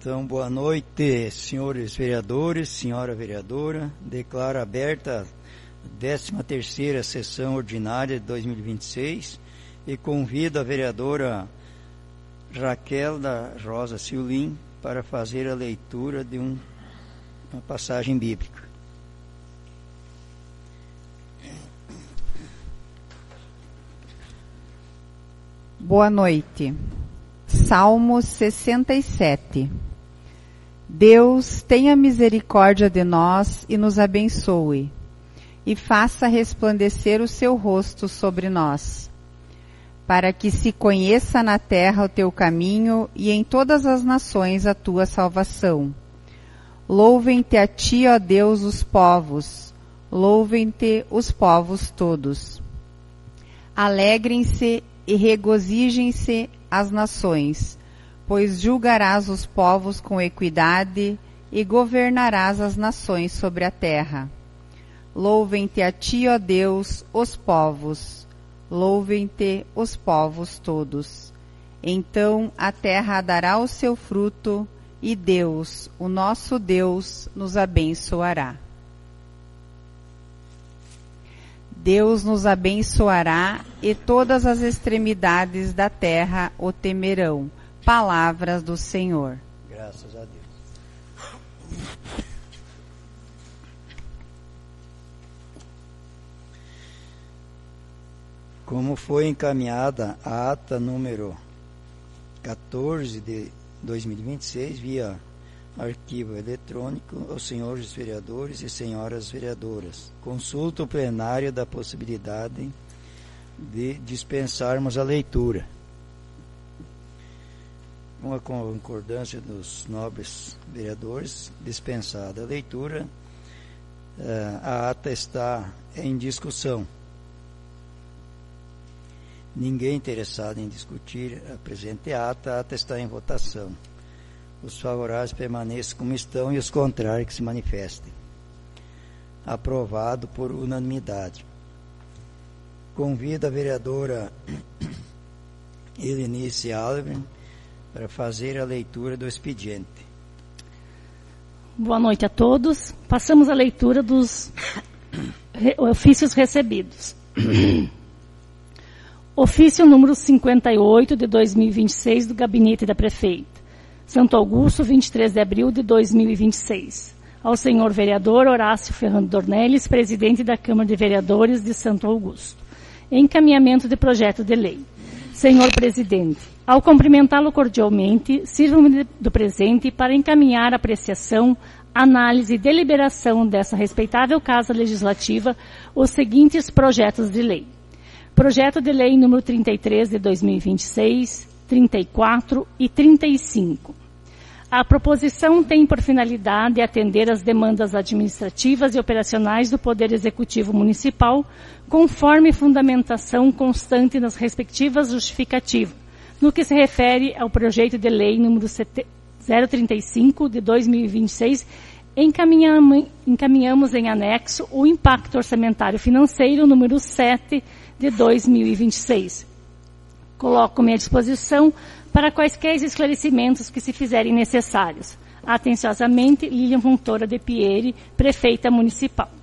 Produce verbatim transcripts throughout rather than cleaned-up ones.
Então, boa noite, senhores vereadores, senhora vereadora. Declaro aberta a décima terceira sessão ordinária de dois mil e vinte e seis e convido a vereadora Raquel da Rosa Ciulim para fazer a leitura de um, uma passagem bíblica. Boa noite. Salmo sessenta e sete. Deus tenha misericórdia de nós e nos abençoe, e faça resplandecer o seu rosto sobre nós, para que se conheça na terra o teu caminho e em todas as nações a tua salvação. Louvem-te a ti, ó Deus, os povos, louvem-te os povos todos. Alegrem-se e regozijem-se as nações, pois julgarás os povos com equidade e governarás as nações sobre a terra. Louvem-te a ti, ó Deus, os povos, louvem-te os povos todos. Então a terra dará o seu fruto, e Deus, o nosso Deus, nos abençoará. Deus nos abençoará, e todas as extremidades da terra o temerão. Palavras do Senhor. Graças a Deus. Como foi encaminhada a ata número quatorze de dois mil e vinte e seis via arquivo eletrônico aos senhores vereadores e senhoras vereadoras, consulta o plenário da possibilidade de dispensarmos a leitura. Com a concordância dos nobres vereadores, dispensada a leitura, a ata está em discussão. Ninguém interessado em discutir a presente ata, a ata está em votação. Os favoráveis permaneçam como estão e os contrários que se manifestem. Aprovado por unanimidade. Convido a vereadora Helenice Alvin para fazer a leitura do expediente. Boa noite a todos. Passamos a leitura dos ofícios recebidos. Ofício número cinquenta e oito de dois mil e vinte e seis do Gabinete da Prefeita. Santo Augusto, vinte e três de abril de dois mil e vinte e seis. Ao senhor vereador Horácio Ferrando Dornelles, presidente da Câmara de Vereadores de Santo Augusto. Encaminhamento de projeto de lei. Senhor presidente, ao cumprimentá-lo cordialmente, sirvo-me do presente para encaminhar a apreciação, análise e deliberação dessa respeitável Casa Legislativa os seguintes projetos de lei. Projeto de lei número trinta e três de dois mil e vinte e seis, trinta e quatro e trinta e cinco. A proposição tem por finalidade atender às demandas administrativas e operacionais do Poder Executivo Municipal, conforme fundamentação constante nas respectivas justificativas, no que se refere ao projeto de lei número zero trinta e cinco de dois mil e vinte e seis, encaminhamos, encaminhamos em anexo o impacto orçamentário financeiro número sete de dois mil e vinte e seis. Coloco-me à disposição para quaisquer esclarecimentos que se fizerem necessários. Atenciosamente, Lilian Fontoura de Pieri, Prefeita Municipal.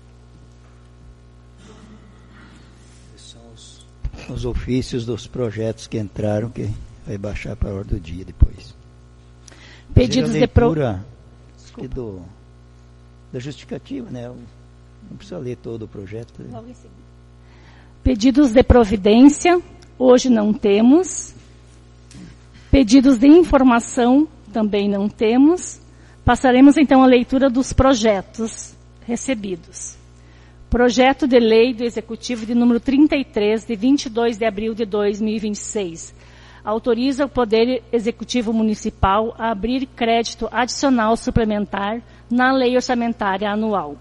São os, os ofícios dos projetos que entraram, que vai baixar para a ordem do dia depois. Pedidos de pro... do, da justificativa, né? Não precisa ler todo o projeto. Logo em seguida. Pedidos de providência, hoje não temos. Pedidos de informação, também não temos. Passaremos então à leitura dos projetos recebidos. Projeto de lei do Executivo de número trinta e três, de vinte e dois de abril de dois mil e vinte e seis. Autoriza o Poder Executivo Municipal a abrir crédito adicional suplementar na Lei Orçamentária Anual.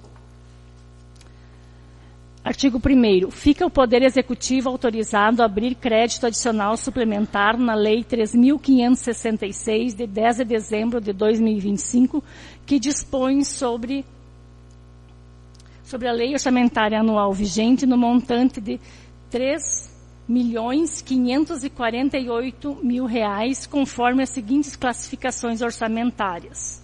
Artigo primeiro. Fica o Poder Executivo autorizado a abrir crédito adicional suplementar na Lei três mil quinhentos e sessenta e seis, de dez de dezembro de dois mil e vinte e cinco, que dispõe sobre, sobre a Lei Orçamentária Anual vigente no montante de três milhões quinhentos e quarenta e oito mil reais, conforme as seguintes classificações orçamentárias.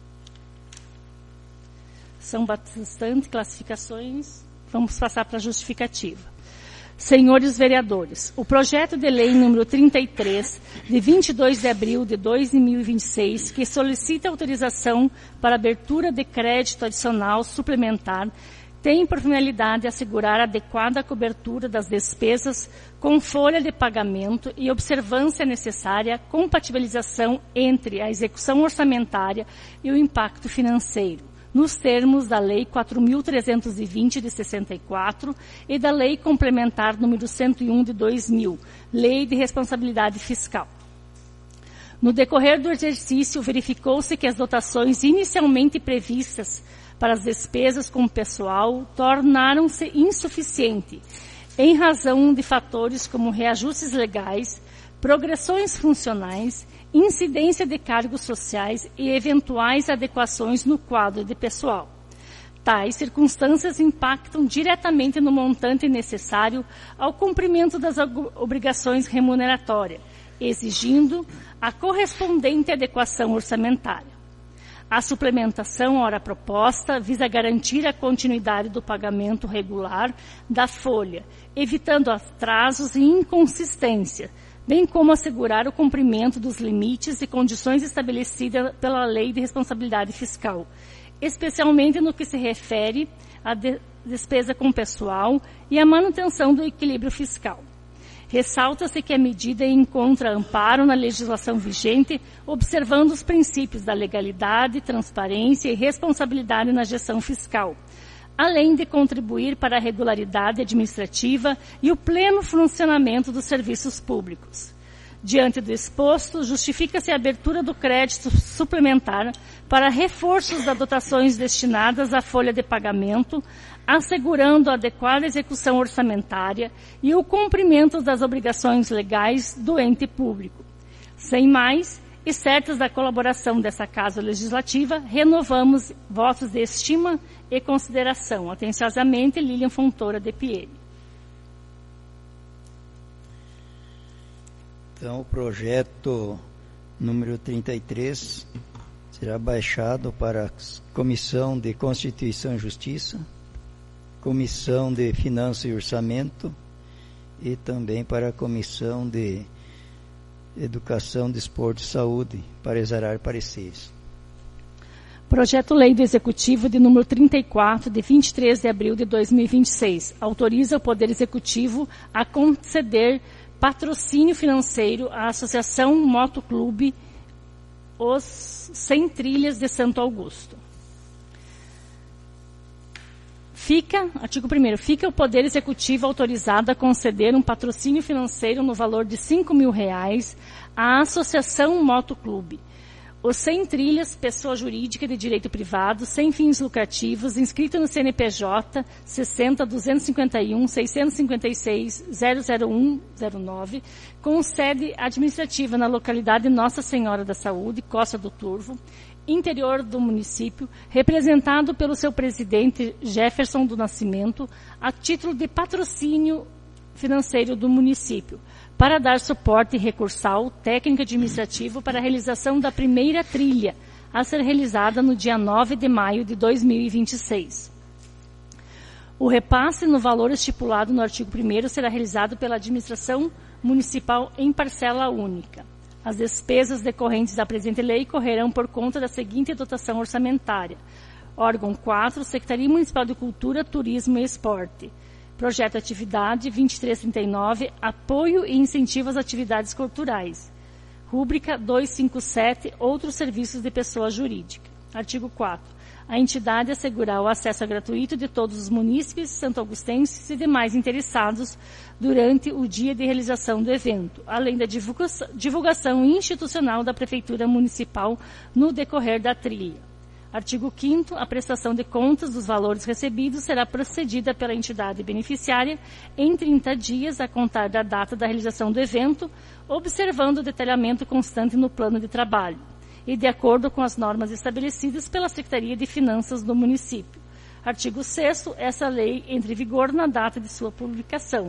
São bastante classificações, vamos passar para a justificativa. Senhores vereadores, o projeto de lei número trinta e três, de vinte e dois de abril de dois mil e vinte e seis, que solicita autorização para abertura de crédito adicional suplementar, tem por finalidade assegurar a adequada cobertura das despesas com folha de pagamento e observância necessária à compatibilização entre a execução orçamentária e o impacto financeiro, nos termos da Lei quatro mil trezentos e vinte de sessenta e quatro e da Lei Complementar número cento e um de dois mil, Lei de Responsabilidade Fiscal. No decorrer do exercício, verificou-se que as dotações inicialmente previstas para as despesas com o pessoal tornaram-se insuficientes, em razão de fatores como reajustes legais, progressões funcionais, incidência de cargos sociais e eventuais adequações no quadro de pessoal. Tais circunstâncias impactam diretamente no montante necessário ao cumprimento das obrigações remuneratórias, exigindo a correspondente adequação orçamentária. A suplementação, ora proposta, visa garantir a continuidade do pagamento regular da folha, evitando atrasos e inconsistências, bem como assegurar o cumprimento dos limites e condições estabelecidas pela Lei de Responsabilidade Fiscal, especialmente no que se refere à de- despesa com pessoal e à manutenção do equilíbrio fiscal. Ressalta-se que a medida encontra amparo na legislação vigente, observando os princípios da legalidade, transparência e responsabilidade na gestão fiscal, além de contribuir para a regularidade administrativa e o pleno funcionamento dos serviços públicos. Diante do exposto, justifica-se a abertura do crédito suplementar para reforços das dotações destinadas à folha de pagamento, assegurando a adequada execução orçamentária e o cumprimento das obrigações legais do ente público. Sem mais, e certos da colaboração dessa Casa Legislativa, renovamos votos de estima e consideração. Atenciosamente, Lilian Fontoura de Pieri. Então, o projeto número trinta e três será baixado para a Comissão de Constituição e Justiça, Comissão de Finanças e Orçamento e também para a Comissão de Educação, Desporto e Saúde, para exarar pareceres. Projeto-Lei do Executivo de número trinta e quatro, de vinte e três de abril de dois mil e vinte e seis, autoriza o Poder Executivo a conceder patrocínio financeiro à Associação Motoclube Os Sem Trilhas de Santo Augusto. Fica, artigo primeiro, fica o Poder Executivo autorizado a conceder um patrocínio financeiro no valor de cinco mil reais à Associação Motoclube Os Sem Trilhas, pessoa jurídica de direito privado, sem fins lucrativos, inscrito no C N P J sessenta, duzentos e cinquenta e um, seiscentos e cinquenta e seis, zero zero um zero nove, com sede administrativa na localidade Nossa Senhora da Saúde, Costa do Turvo, interior do município, representado pelo seu presidente Jefferson do Nascimento, a título de patrocínio financeiro do município, para dar suporte recursal, técnico e administrativo para a realização da primeira trilha, a ser realizada no dia nove de maio de dois mil e vinte e seis. O repasse no valor estipulado no artigo primeiro será realizado pela administração municipal em parcela única. As despesas decorrentes da presente lei correrão por conta da seguinte dotação orçamentária. Órgão quatro, Secretaria Municipal de Cultura, Turismo e Esporte. Projeto Atividade vinte e três trinta e nove, Apoio e Incentivo às Atividades Culturais. Rúbrica duzentos e cinquenta e sete, Outros Serviços de Pessoa Jurídica. Artigo quatro. A entidade assegurará o acesso gratuito de todos os munícipes, santo-augustenses e demais interessados durante o dia de realização do evento, além da divulgação, divulgação institucional da Prefeitura Municipal no decorrer da trilha. Artigo quinto. A prestação de contas dos valores recebidos será procedida pela entidade beneficiária em trinta dias a contar da data da realização do evento, observando o detalhamento constante no plano de trabalho e de acordo com as normas estabelecidas pela Secretaria de Finanças do município. Artigo sexto. Essa lei entra em vigor na data de sua publicação,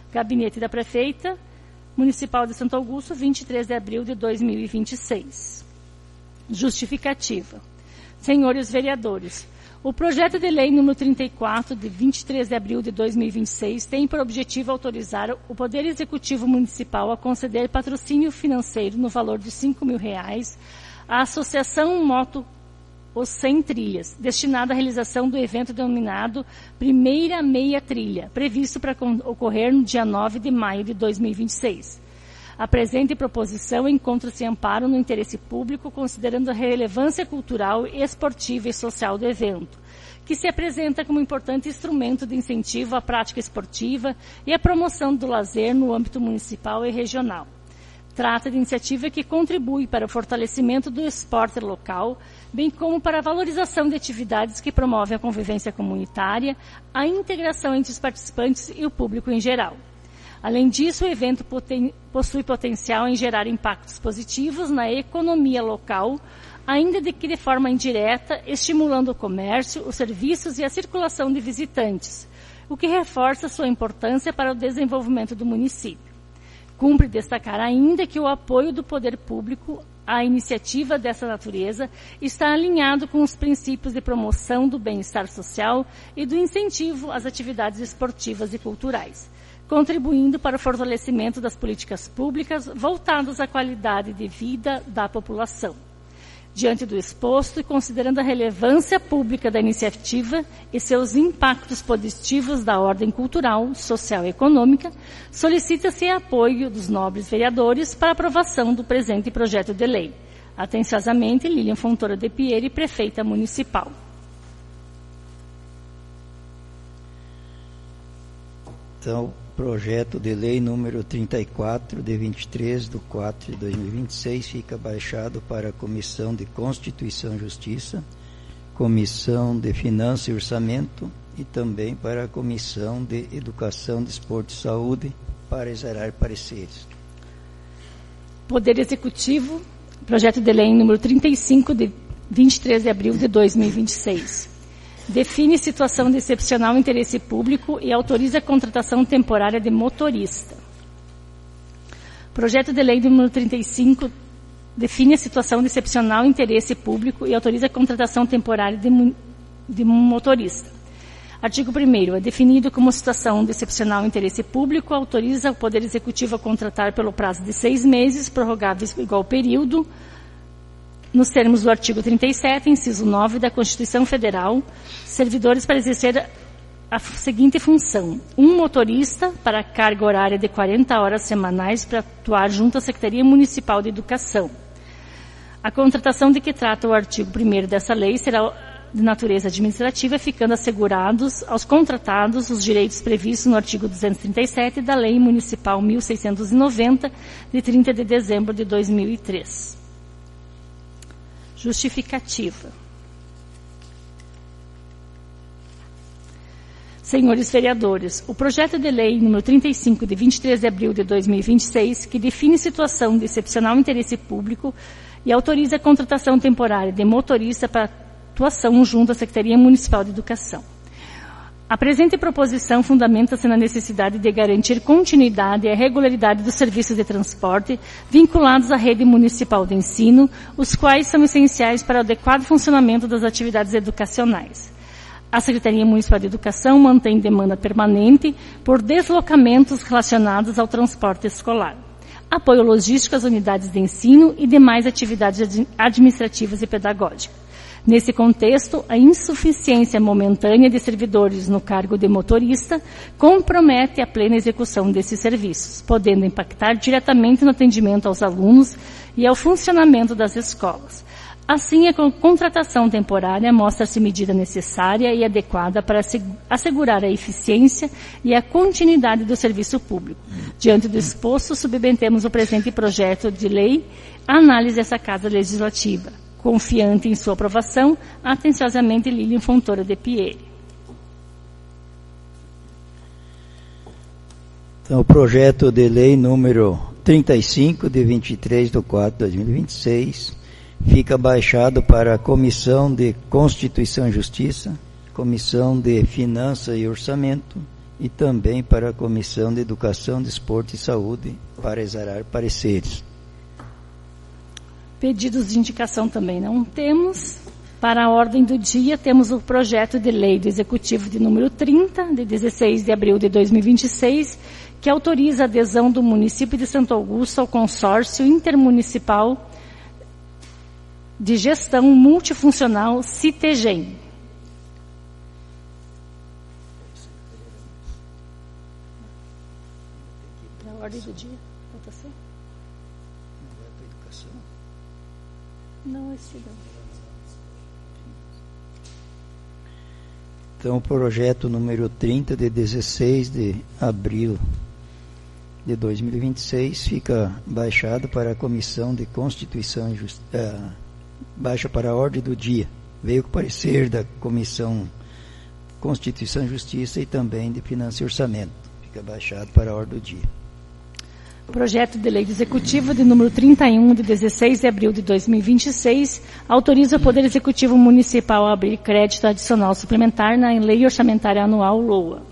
Gabinete da Prefeita Municipal de Santo Augusto, vinte e três de abril de dois mil e vinte e seis. Justificativa. Senhores vereadores, o projeto de lei número trinta e quatro, de vinte e três de abril de dois mil e vinte e seis, tem por objetivo autorizar o Poder Executivo Municipal a conceder patrocínio financeiro no valor de cinco mil reais à Associação Moto Os Sem Trilhas, destinada à realização do evento denominado Primeira Meia Trilha, previsto para ocorrer no dia nove de maio de dois mil e vinte e seis. A presente proposição encontra-se em amparo no interesse público, considerando a relevância cultural, esportiva e social do evento, que se apresenta como importante instrumento de incentivo à prática esportiva e à promoção do lazer no âmbito municipal e regional. Trata de iniciativa que contribui para o fortalecimento do esporte local, bem como para a valorização de atividades que promovem a convivência comunitária, a integração entre os participantes e o público em geral. Além disso, o evento poten- possui potencial em gerar impactos positivos na economia local, ainda de que de forma indireta, estimulando o comércio, os serviços e a circulação de visitantes, o que reforça sua importância para o desenvolvimento do município. Cumpre destacar ainda que o apoio do poder público à iniciativa dessa natureza está alinhado com os princípios de promoção do bem-estar social e do incentivo às atividades esportivas e culturais, contribuindo para o fortalecimento das políticas públicas voltadas à qualidade de vida da população. Diante do exposto e considerando a relevância pública da iniciativa e seus impactos positivos da ordem cultural, social e econômica, solicita-se apoio dos nobres vereadores para aprovação do presente projeto de lei. Atenciosamente, Lilian Fontoura de Pieri, Prefeita Municipal. Então, projeto de lei número trinta e quatro, de vinte e três de quatro de dois mil e vinte e seis, fica baixado para a Comissão de Constituição e Justiça, Comissão de Finanças e Orçamento e também para a Comissão de Educação, Desporto e Saúde, para exarar pareceres. Poder Executivo, projeto de lei número trinta e cinco, de vinte e três de abril de dois mil e vinte e seis. Define situação de excepcional interesse público e autoriza a contratação temporária de motorista. Projeto de lei número trinta e cinco define a situação de excepcional interesse público e autoriza a contratação temporária de, de motorista. Artigo primeiro. É definido como situação de excepcional interesse público, autoriza o Poder Executivo a contratar pelo prazo de seis meses, prorrogáveis por igual período, nos termos do artigo trinta e sete, inciso nove da Constituição Federal, servidores para exercer a seguinte função: um motorista para a carga horária de quarenta horas semanais para atuar junto à Secretaria Municipal de Educação. A contratação de que trata o artigo primeiro dessa lei será de natureza administrativa, ficando assegurados aos contratados os direitos previstos no artigo duzentos e trinta e sete da Lei Municipal mil seiscentos e noventa, de trinta de dezembro de dois mil e três. Justificativa. Senhores vereadores, o projeto de lei número trinta e cinco, de vinte e três de abril de dois mil e vinte e seis, que define situação de excepcional interesse público e autoriza a contratação temporária de motorista para atuação junto à Secretaria Municipal de Educação. A presente proposição fundamenta-se na necessidade de garantir continuidade e a regularidade dos serviços de transporte vinculados à rede municipal de ensino, os quais são essenciais para o adequado funcionamento das atividades educacionais. A Secretaria Municipal de Educação mantém demanda permanente por deslocamentos relacionados ao transporte escolar, apoio logístico às unidades de ensino e demais atividades administrativas e pedagógicas. Nesse contexto, a insuficiência momentânea de servidores no cargo de motorista compromete a plena execução desses serviços, podendo impactar diretamente no atendimento aos alunos e ao funcionamento das escolas. Assim, a contratação temporária mostra-se medida necessária e adequada para assegurar a eficiência e a continuidade do serviço público. Diante do exposto, submetemos o presente projeto de lei à análise dessa Casa Legislativa. Confiante em sua aprovação, atenciosamente Lilian Fontoura de Pieri. Então, o projeto de lei número trinta e cinco, de vinte e três de quatro de dois mil e vinte e seis, fica baixado para a Comissão de Constituição e Justiça, Comissão de Finanças e Orçamento e também para a Comissão de Educação, Desporto e Saúde, para exarar pareceres. Pedidos de indicação também não temos. Para a ordem do dia, temos o projeto de lei do Executivo de número trinta, de dezesseis de abril de dois mil e vinte e seis, que autoriza a adesão do município de Santo Augusto ao consórcio intermunicipal de gestão multifuncional CITEGEM. Para a ordem do dia, votação? Não vai para a educação? Não, esse não. Então, o projeto número trinta, de dezesseis de abril de dois mil e vinte e seis, fica baixado para a Comissão de Constituição e Justiça, baixa para a ordem do dia. Veio com parecer da Comissão Constituição e Justiça e também de Finanças e Orçamento. Fica baixado para a ordem do dia. Projeto de lei do Executivo de número trinta e um, de dezesseis de abril de dois mil e vinte e seis, autoriza o Poder Executivo Municipal a abrir crédito adicional suplementar na Lei Orçamentária Anual LOA.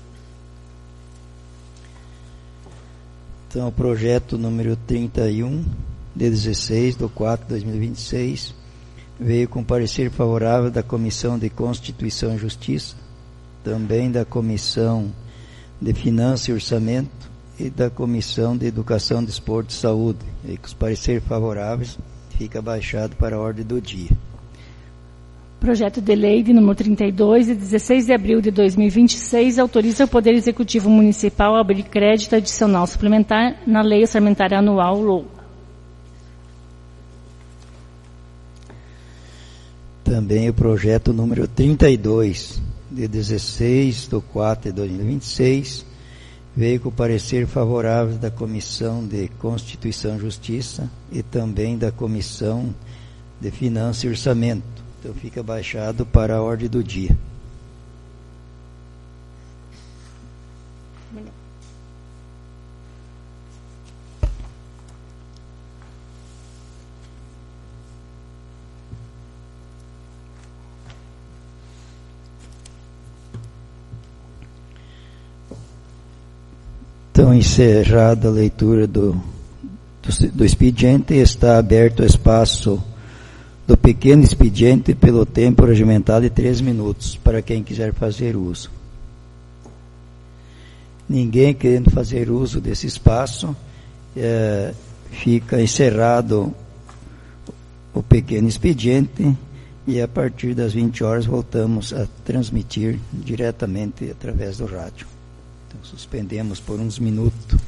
Então, o projeto número trinta e um, de dezesseis de quatro de dois mil e vinte e seis, veio com parecer favorável da Comissão de Constituição e Justiça, também da Comissão de Finanças e Orçamento, e da Comissão de Educação, Desporto e Saúde. E com os pareceres favoráveis, fica baixado para a ordem do dia. Projeto de lei de número trinta e dois, de dezesseis de abril de dois mil e vinte e seis, autoriza o Poder Executivo Municipal a abrir crédito adicional suplementar na Lei Orçamentária Anual LOA. Também o projeto número trinta e dois, de dezesseis de quatro de dois mil e vinte e seis, veio com parecer favorável da Comissão de Constituição e Justiça e também da Comissão de Finanças e Orçamento. Então fica baixado para a ordem do dia. Então, encerrada a leitura do, do, do expediente, está aberto o espaço do pequeno expediente pelo tempo regimentado de três minutos, para quem quiser fazer uso. Ninguém querendo fazer uso desse espaço, é, fica encerrado o pequeno expediente e a partir das vinte horas voltamos a transmitir diretamente através do rádio. Então, suspendemos por uns minutos.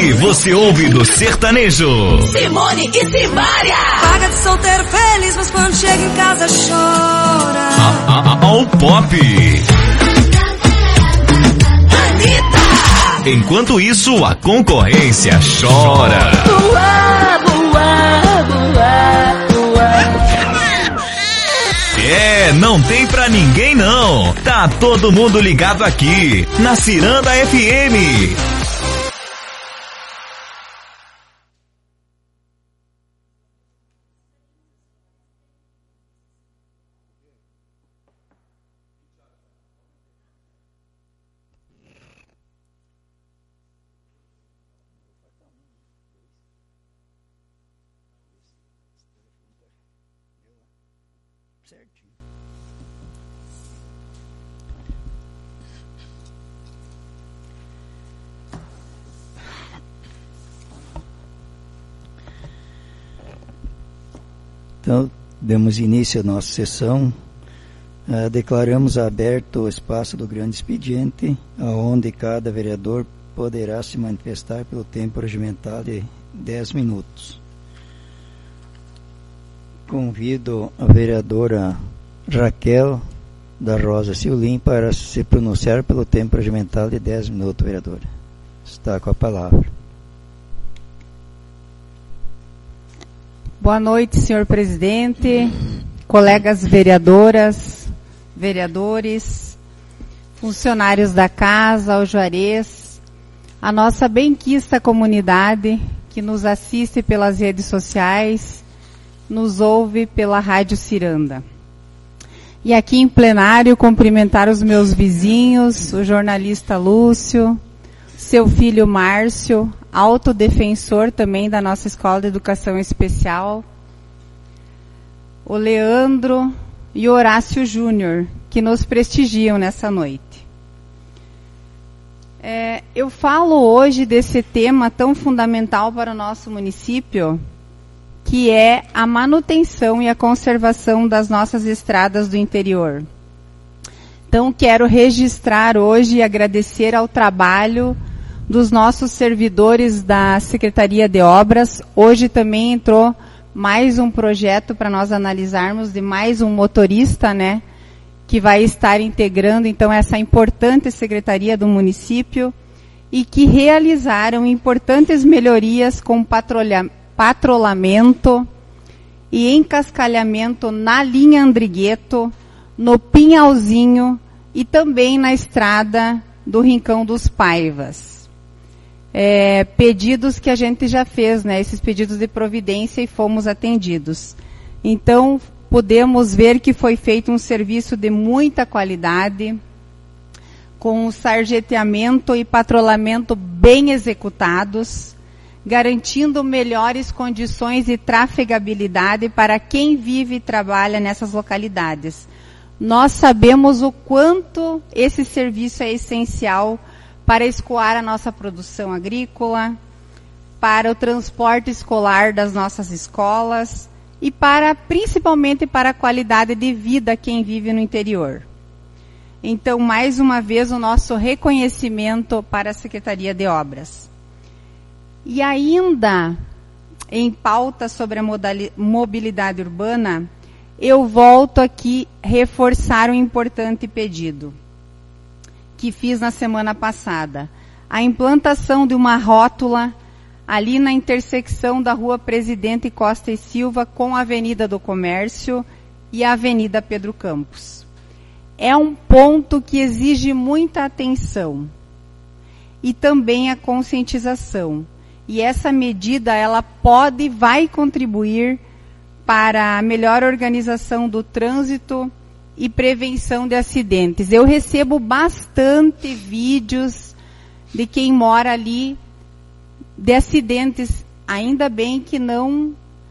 Aqui você ouve do sertanejo. Simone e Simaria. Paga de solteiro feliz, mas quando chega em casa chora. Ao pop. Anitta. Enquanto isso, a concorrência chora. Boa, boa, boa, boa. É, não tem pra ninguém não. Tá todo mundo ligado aqui, na Ciranda F M. Então, demos início à nossa sessão. Uh, declaramos aberto o espaço do grande expediente, onde cada vereador poderá se manifestar pelo tempo regimental de dez minutos. Convido a vereadora Raquel da Rosa Silvim para se pronunciar pelo tempo regimental de dez minutos, vereadora. Está com a palavra. Boa noite, senhor presidente, colegas vereadoras, vereadores, funcionários da casa, o Juarez, a nossa benquista comunidade que nos assiste pelas redes sociais, nos ouve pela Rádio Ciranda. E aqui em plenário, cumprimentar os meus vizinhos, o jornalista Lúcio, seu filho Márcio, autodefensor também da nossa Escola de Educação Especial, o Leandro e o Horácio Júnior, que nos prestigiam nessa noite. É, eu falo hoje desse tema tão fundamental para o nosso município, que é a manutenção e a conservação das nossas estradas do interior. Então, quero registrar hoje e agradecer ao trabalho dos nossos servidores da Secretaria de Obras. Hoje também entrou mais um projeto para nós analisarmos de mais um motorista, né, que vai estar integrando, então, essa importante secretaria do município e que realizaram importantes melhorias com patrulha, patrulhamento e encascalhamento na linha Andrigueto, no Pinhalzinho e também na estrada do Rincão dos Paivas. É, pedidos que a gente já fez, né, esses pedidos de providência e fomos atendidos. Então, podemos ver que foi feito um serviço de muita qualidade, com o sarjeteamento e patrulhamento bem executados, garantindo melhores condições de trafegabilidade para quem vive e trabalha nessas localidades. Nós sabemos o quanto esse serviço é essencial para escoar a nossa produção agrícola, para o transporte escolar das nossas escolas e para, principalmente para a qualidade de vida quem vive no interior. Então, mais uma vez, o nosso reconhecimento para a Secretaria de Obras. E ainda, em pauta sobre a mobilidade urbana, eu volto aqui reforçar um importante pedido que fiz na semana passada. A implantação de uma rótula ali na intersecção da Rua Presidente Costa e Silva com a Avenida do Comércio e a Avenida Pedro Campos. É um ponto que exige muita atenção e também a conscientização. E essa medida, ela pode e vai contribuir para a melhor organização do trânsito e prevenção de acidentes. Eu recebo bastante vídeos de quem mora ali de acidentes, ainda bem que não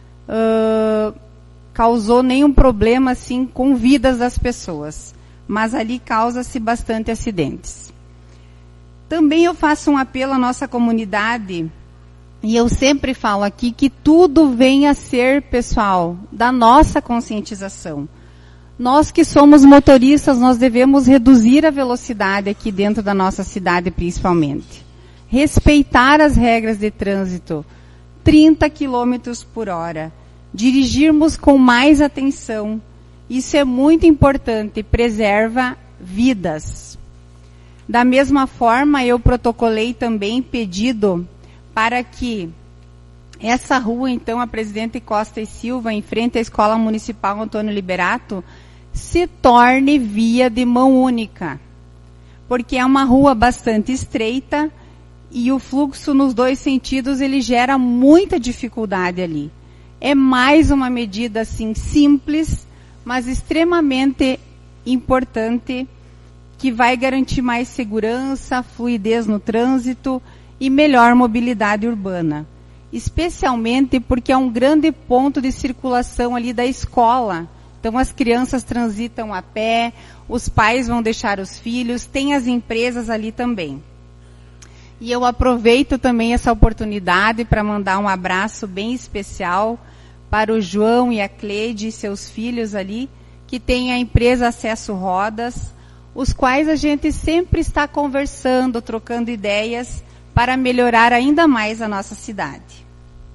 uh, causou nenhum problema assim com vidas das pessoas, mas ali causa-se bastante acidentes. Também eu faço um apelo à nossa comunidade, e eu sempre falo aqui que tudo vem a ser, pessoal, da nossa conscientização. Nós que somos motoristas, nós devemos reduzir a velocidade aqui dentro da nossa cidade, principalmente. respeitar as regras de trânsito, trinta quilômetros por hora, dirigirmos com mais atenção. Isso é muito importante, preserva vidas. Da mesma forma, eu protocolei também pedido para que essa rua, então, a Presidente Costa e Silva, em frente à Escola Municipal Antônio Liberato, se torne via de mão única, porque é uma rua bastante estreita e o fluxo nos dois sentidos ele gera muita dificuldade ali. É mais uma medida assim simples, mas extremamente importante, que vai garantir mais segurança, fluidez no trânsito e melhor mobilidade urbana. Especialmente porque é um grande ponto de circulação ali da escola. Então as crianças transitam a pé, os pais vão deixar os filhos, tem as empresas ali também. E eu aproveito também essa oportunidade para mandar um abraço bem especial para o João e a Cleide e seus filhos ali, que tem a empresa Acesso Rodas, os quais a gente sempre está conversando, trocando ideias para melhorar ainda mais a nossa cidade.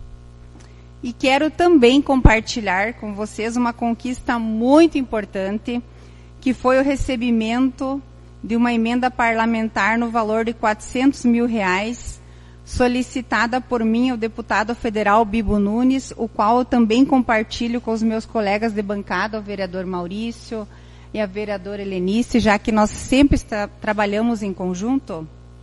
E quero também compartilhar com vocês uma conquista muito importante, que foi o recebimento de uma emenda parlamentar no valor de quatrocentos mil reais, solicitada por mim, o deputado federal Bibo Nunes, o qual eu também compartilho com os meus colegas de bancada, o vereador Maurício e a vereadora Helenice, já que nós sempre está, trabalhamos em conjunto.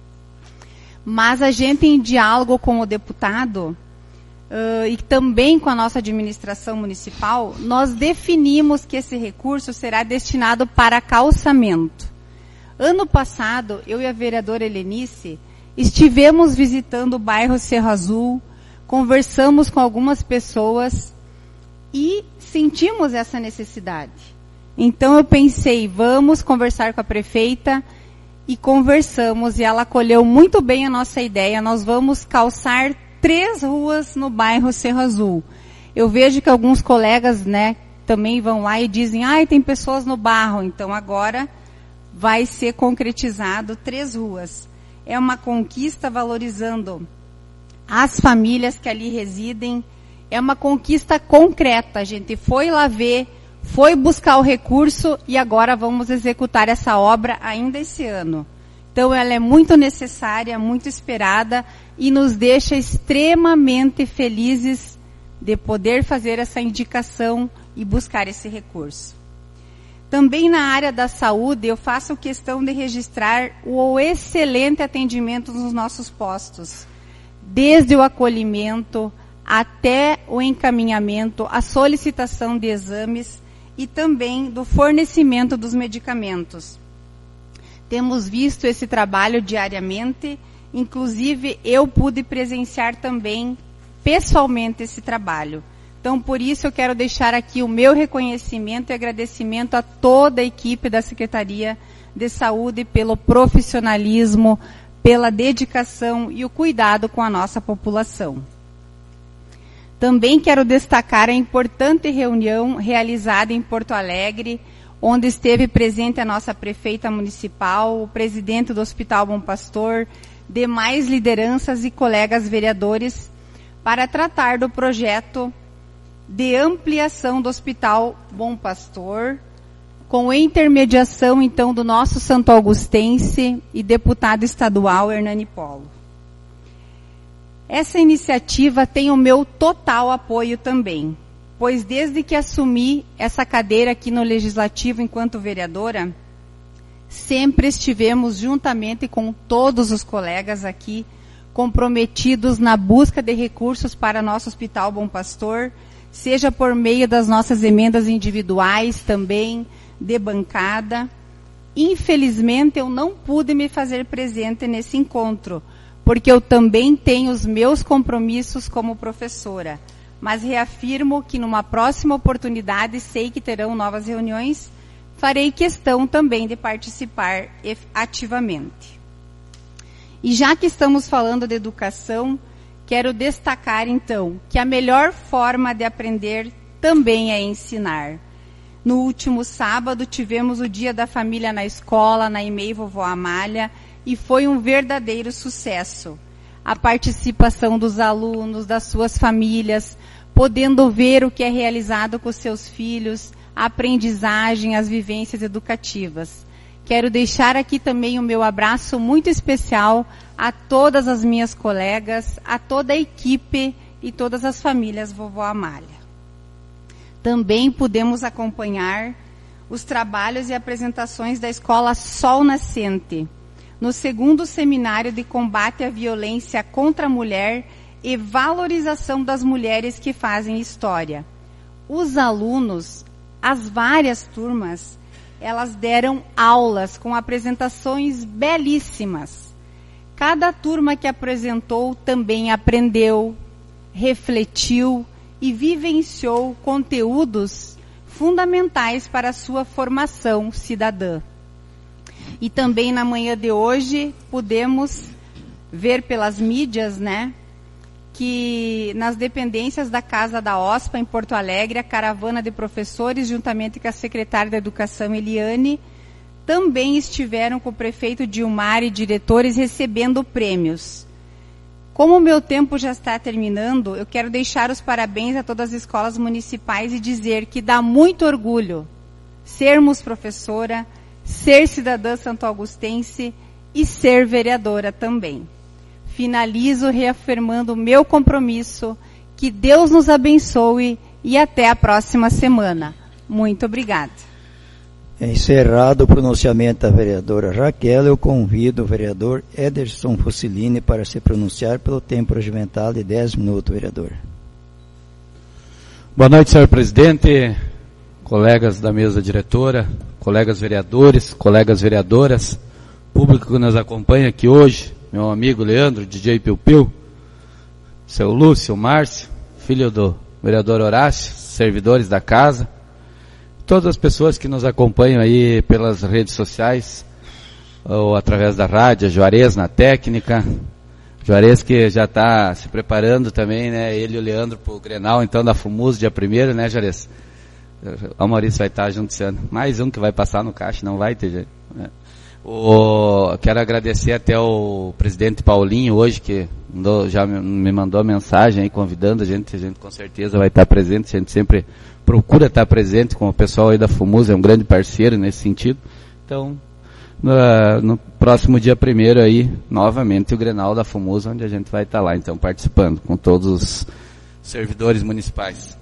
Mas a gente, em diálogo com o deputado, Uh, e também com a nossa administração municipal, nós definimos que esse recurso será destinado para calçamento. Ano passado, eu e a vereadora Helenice estivemos visitando o bairro Cerro Azul, conversamos com algumas pessoas e sentimos essa necessidade. Então eu pensei, vamos conversar com a prefeita, e conversamos, e ela acolheu muito bem a nossa ideia. Nós vamos calçar três ruas no bairro Cerro Azul. Eu vejo que alguns colegas, né, também vão lá e dizem, ai, tem pessoas no barro. Então agora vai ser concretizado três ruas. É uma conquista valorizando as famílias que ali residem. É uma conquista concreta. A gente foi lá ver, foi buscar o recurso e agora vamos executar essa obra ainda esse ano. Então ela é muito necessária, muito esperada e nos deixa extremamente felizes de poder fazer essa indicação e buscar esse recurso. Também na área da saúde, eu faço questão de registrar o excelente atendimento nos nossos postos, desde o acolhimento até o encaminhamento, a solicitação de exames e também do fornecimento dos medicamentos. Temos visto esse trabalho diariamente, inclusive eu pude presenciar também pessoalmente esse trabalho. Então, por isso eu quero deixar aqui o meu reconhecimento e agradecimento a toda a equipe da Secretaria de Saúde pelo profissionalismo, pela dedicação e o cuidado com a nossa população. Também quero destacar a importante reunião realizada em Porto Alegre, onde esteve presente a nossa prefeita municipal, o presidente do Hospital Bom Pastor, demais lideranças e colegas vereadores, para tratar do projeto de ampliação do Hospital Bom Pastor, com intermediação, então, do nosso santo augustense e deputado estadual Hernani Polo. Essa iniciativa tem o meu total apoio também, pois desde que assumi essa cadeira aqui no Legislativo enquanto vereadora, sempre estivemos juntamente com todos os colegas aqui, comprometidos na busca de recursos para nosso Hospital Bom Pastor, seja por meio das nossas emendas individuais também, de bancada. Infelizmente, eu não pude me fazer presente nesse encontro, porque eu também tenho os meus compromissos como professora. Mas reafirmo que numa próxima oportunidade, sei que terão novas reuniões, farei questão também de participar ativamente. E já que estamos falando de educação, quero destacar então que a melhor forma de aprender também é ensinar. No último sábado tivemos o Dia da Família na escola, na E M E I Vovó Amália, e foi um verdadeiro sucesso. a participação dos alunos, das suas famílias, podendo ver o que é realizado com seus filhos, a aprendizagem, as vivências educativas. Quero deixar aqui também o meu abraço muito especial a todas as minhas colegas, a toda a equipe e todas as famílias Vovó Amália. Também pudemos acompanhar os trabalhos e apresentações da Escola Sol Nascente, no segundo seminário de combate à violência contra a mulher e valorização das mulheres que fazem história. Os alunos, as várias turmas, elas deram aulas com apresentações belíssimas. Cada turma que apresentou também aprendeu, refletiu e vivenciou conteúdos fundamentais para a sua formação cidadã. E também na manhã de hoje pudemos ver pelas mídias, né, que nas dependências da Casa da O S P A em Porto Alegre, a caravana de professores, juntamente com a secretária da Educação, Eliane, também estiveram com o prefeito Dilmar e diretores recebendo prêmios. Como o meu tempo já está terminando, eu quero deixar os parabéns a todas as escolas municipais e dizer que dá muito orgulho sermos professora, ser cidadã santo-augustense e ser vereadora também. Finalizo reafirmando o meu compromisso, que Deus nos abençoe e até a próxima semana. Muito obrigada. Encerrado o pronunciamento da vereadora Raquel, eu convido o vereador Ederson Fussilini para se pronunciar pelo tempo regimental de dez minutos, vereador. Boa noite, senhor presidente, colegas da mesa diretora, colegas vereadores, colegas vereadoras, público que nos acompanha aqui hoje, meu amigo Leandro, D J Piu Piu, seu Lúcio, Márcio, filho do vereador Horácio, servidores da casa, todas as pessoas que nos acompanham aí pelas redes sociais, ou através da rádio, Juarez na técnica, Juarez que já está se preparando também, né, ele e o Leandro para o Grenal, então, da FUMUS, dia primeiro, né, Juarez? O Maurício vai estar junto esse ano. Mais um que vai passar no caixa, não vai ter jeito. Né? O, quero agradecer até o presidente Paulinho hoje, que mandou, já me mandou a mensagem aí, convidando a gente, a gente com certeza vai estar presente, a gente sempre procura estar presente com o pessoal aí da FUMUS, é um grande parceiro nesse sentido. Então, no, no próximo dia primeiro aí, novamente o Grenal da FUMUS, onde a gente vai estar lá, então, participando com todos os servidores municipais.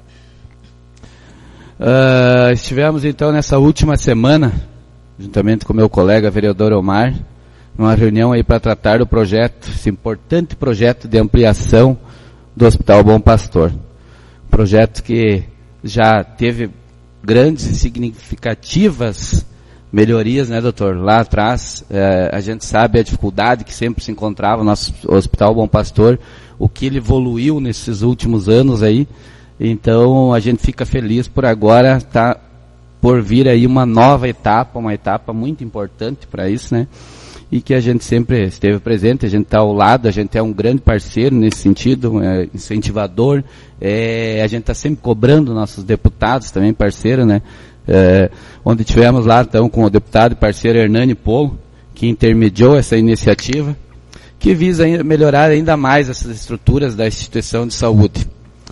Uh, estivemos então nessa última semana, juntamente com meu colega vereador Omar, numa reunião aí para tratar do projeto, esse importante projeto de ampliação do Hospital Bom Pastor. Projeto que já teve grandes e significativas melhorias, né, doutor? Lá atrás, eh, a gente sabe a dificuldade que sempre se encontrava no nosso Hospital Bom Pastor, o que ele evoluiu nesses últimos anos aí. Então, a gente fica feliz por agora estar tá, por vir aí uma nova etapa, uma etapa muito importante para isso, né? E que a gente sempre esteve presente, a gente está ao lado, a gente é um grande parceiro nesse sentido, é, incentivador, é, a gente está sempre cobrando nossos deputados também, parceiro, né? É, onde tivemos lá, então, com o deputado e parceiro Hernani Polo, que intermediou essa iniciativa, que visa melhorar ainda mais essas estruturas da instituição de saúde.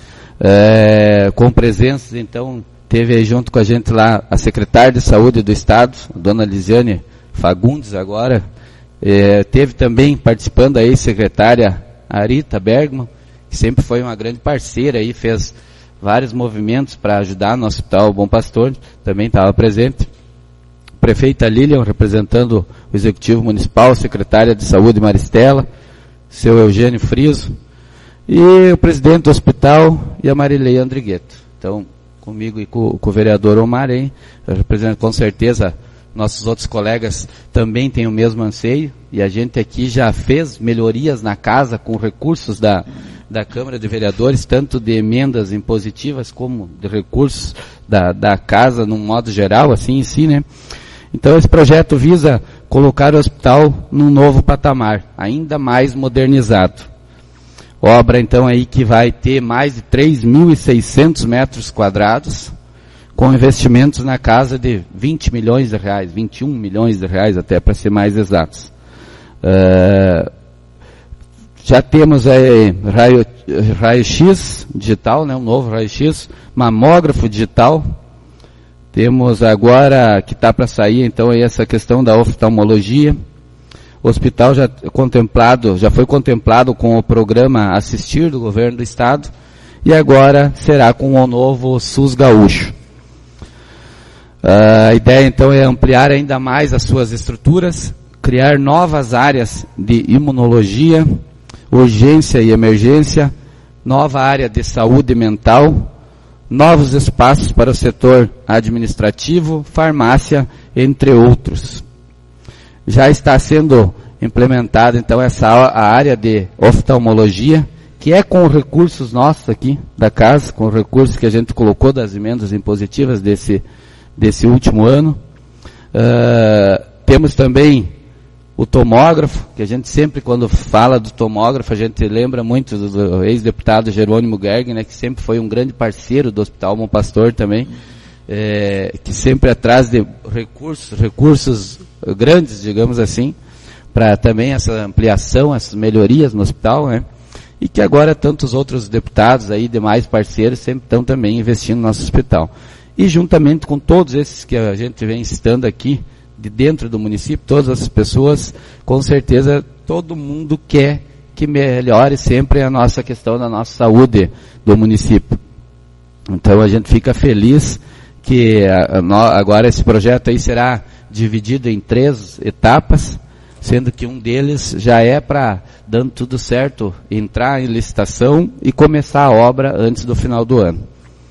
É, com presenças, então, teve aí junto com a gente lá a secretária de saúde do estado, a dona Lisiane Fagundes agora, é, teve também participando aí a secretária Arita Bergman, que sempre foi uma grande parceira aí, fez vários movimentos para ajudar no Hospital Bom Pastor, também estava presente. Prefeita Lilian, representando o Executivo Municipal, secretária de Saúde Maristela, seu Eugênio Friso, e o presidente do hospital e a Marilei Andrigueto. Então, comigo e com, com o vereador Omar, hein, eu represento com certeza, nossos outros colegas também têm o mesmo anseio, e a gente aqui já fez melhorias na casa com recursos da, da Câmara de Vereadores, tanto de emendas impositivas como de recursos da, da casa, num modo geral, assim em si, né? Então, esse projeto visa colocar o hospital num novo patamar, ainda mais modernizado. Obra, então, aí que vai ter mais de três mil e seiscentos metros quadrados, com investimentos na casa de vinte milhões de reais, vinte e um milhões de reais até, para ser mais exatos. Uh, já temos aí raio, raio-x digital, né, um novo raio-x, mamógrafo digital. Temos agora, que está para sair, então, aí essa questão da oftalmologia. O hospital já contemplado, já foi contemplado com o programa Assistir do governo do estado, e agora será com o novo SUS Gaúcho. Uh, a ideia, então, é ampliar ainda mais as suas estruturas, criar novas áreas de imunologia, urgência e emergência, nova área de saúde mental, novos espaços para o setor administrativo, farmácia, entre outros. Já está sendo implementada, então, essa a área de oftalmologia, que é com recursos nossos aqui da casa, com recursos que a gente colocou das emendas impositivas desse, desse último ano. Uh, temos também o tomógrafo, que a gente sempre, quando fala do tomógrafo, a gente lembra muito do, do ex-deputado Jerônimo Gergen, né, que sempre foi um grande parceiro do Hospital Bom Pastor também, é, que sempre atrás de recursos, recursos grandes, digamos assim, para também essa ampliação, essas melhorias no hospital, né, e que agora tantos outros deputados aí, demais parceiros, sempre estão também investindo no nosso hospital. E juntamente com todos esses que a gente vem citando aqui, de dentro do município, todas as pessoas, com certeza todo mundo quer que melhore sempre a nossa questão da nossa saúde do município. Então a gente fica feliz que a, a, agora esse projeto aí será dividido em três etapas, sendo que um deles já é para, dando tudo certo, entrar em licitação e começar a obra antes do final do ano.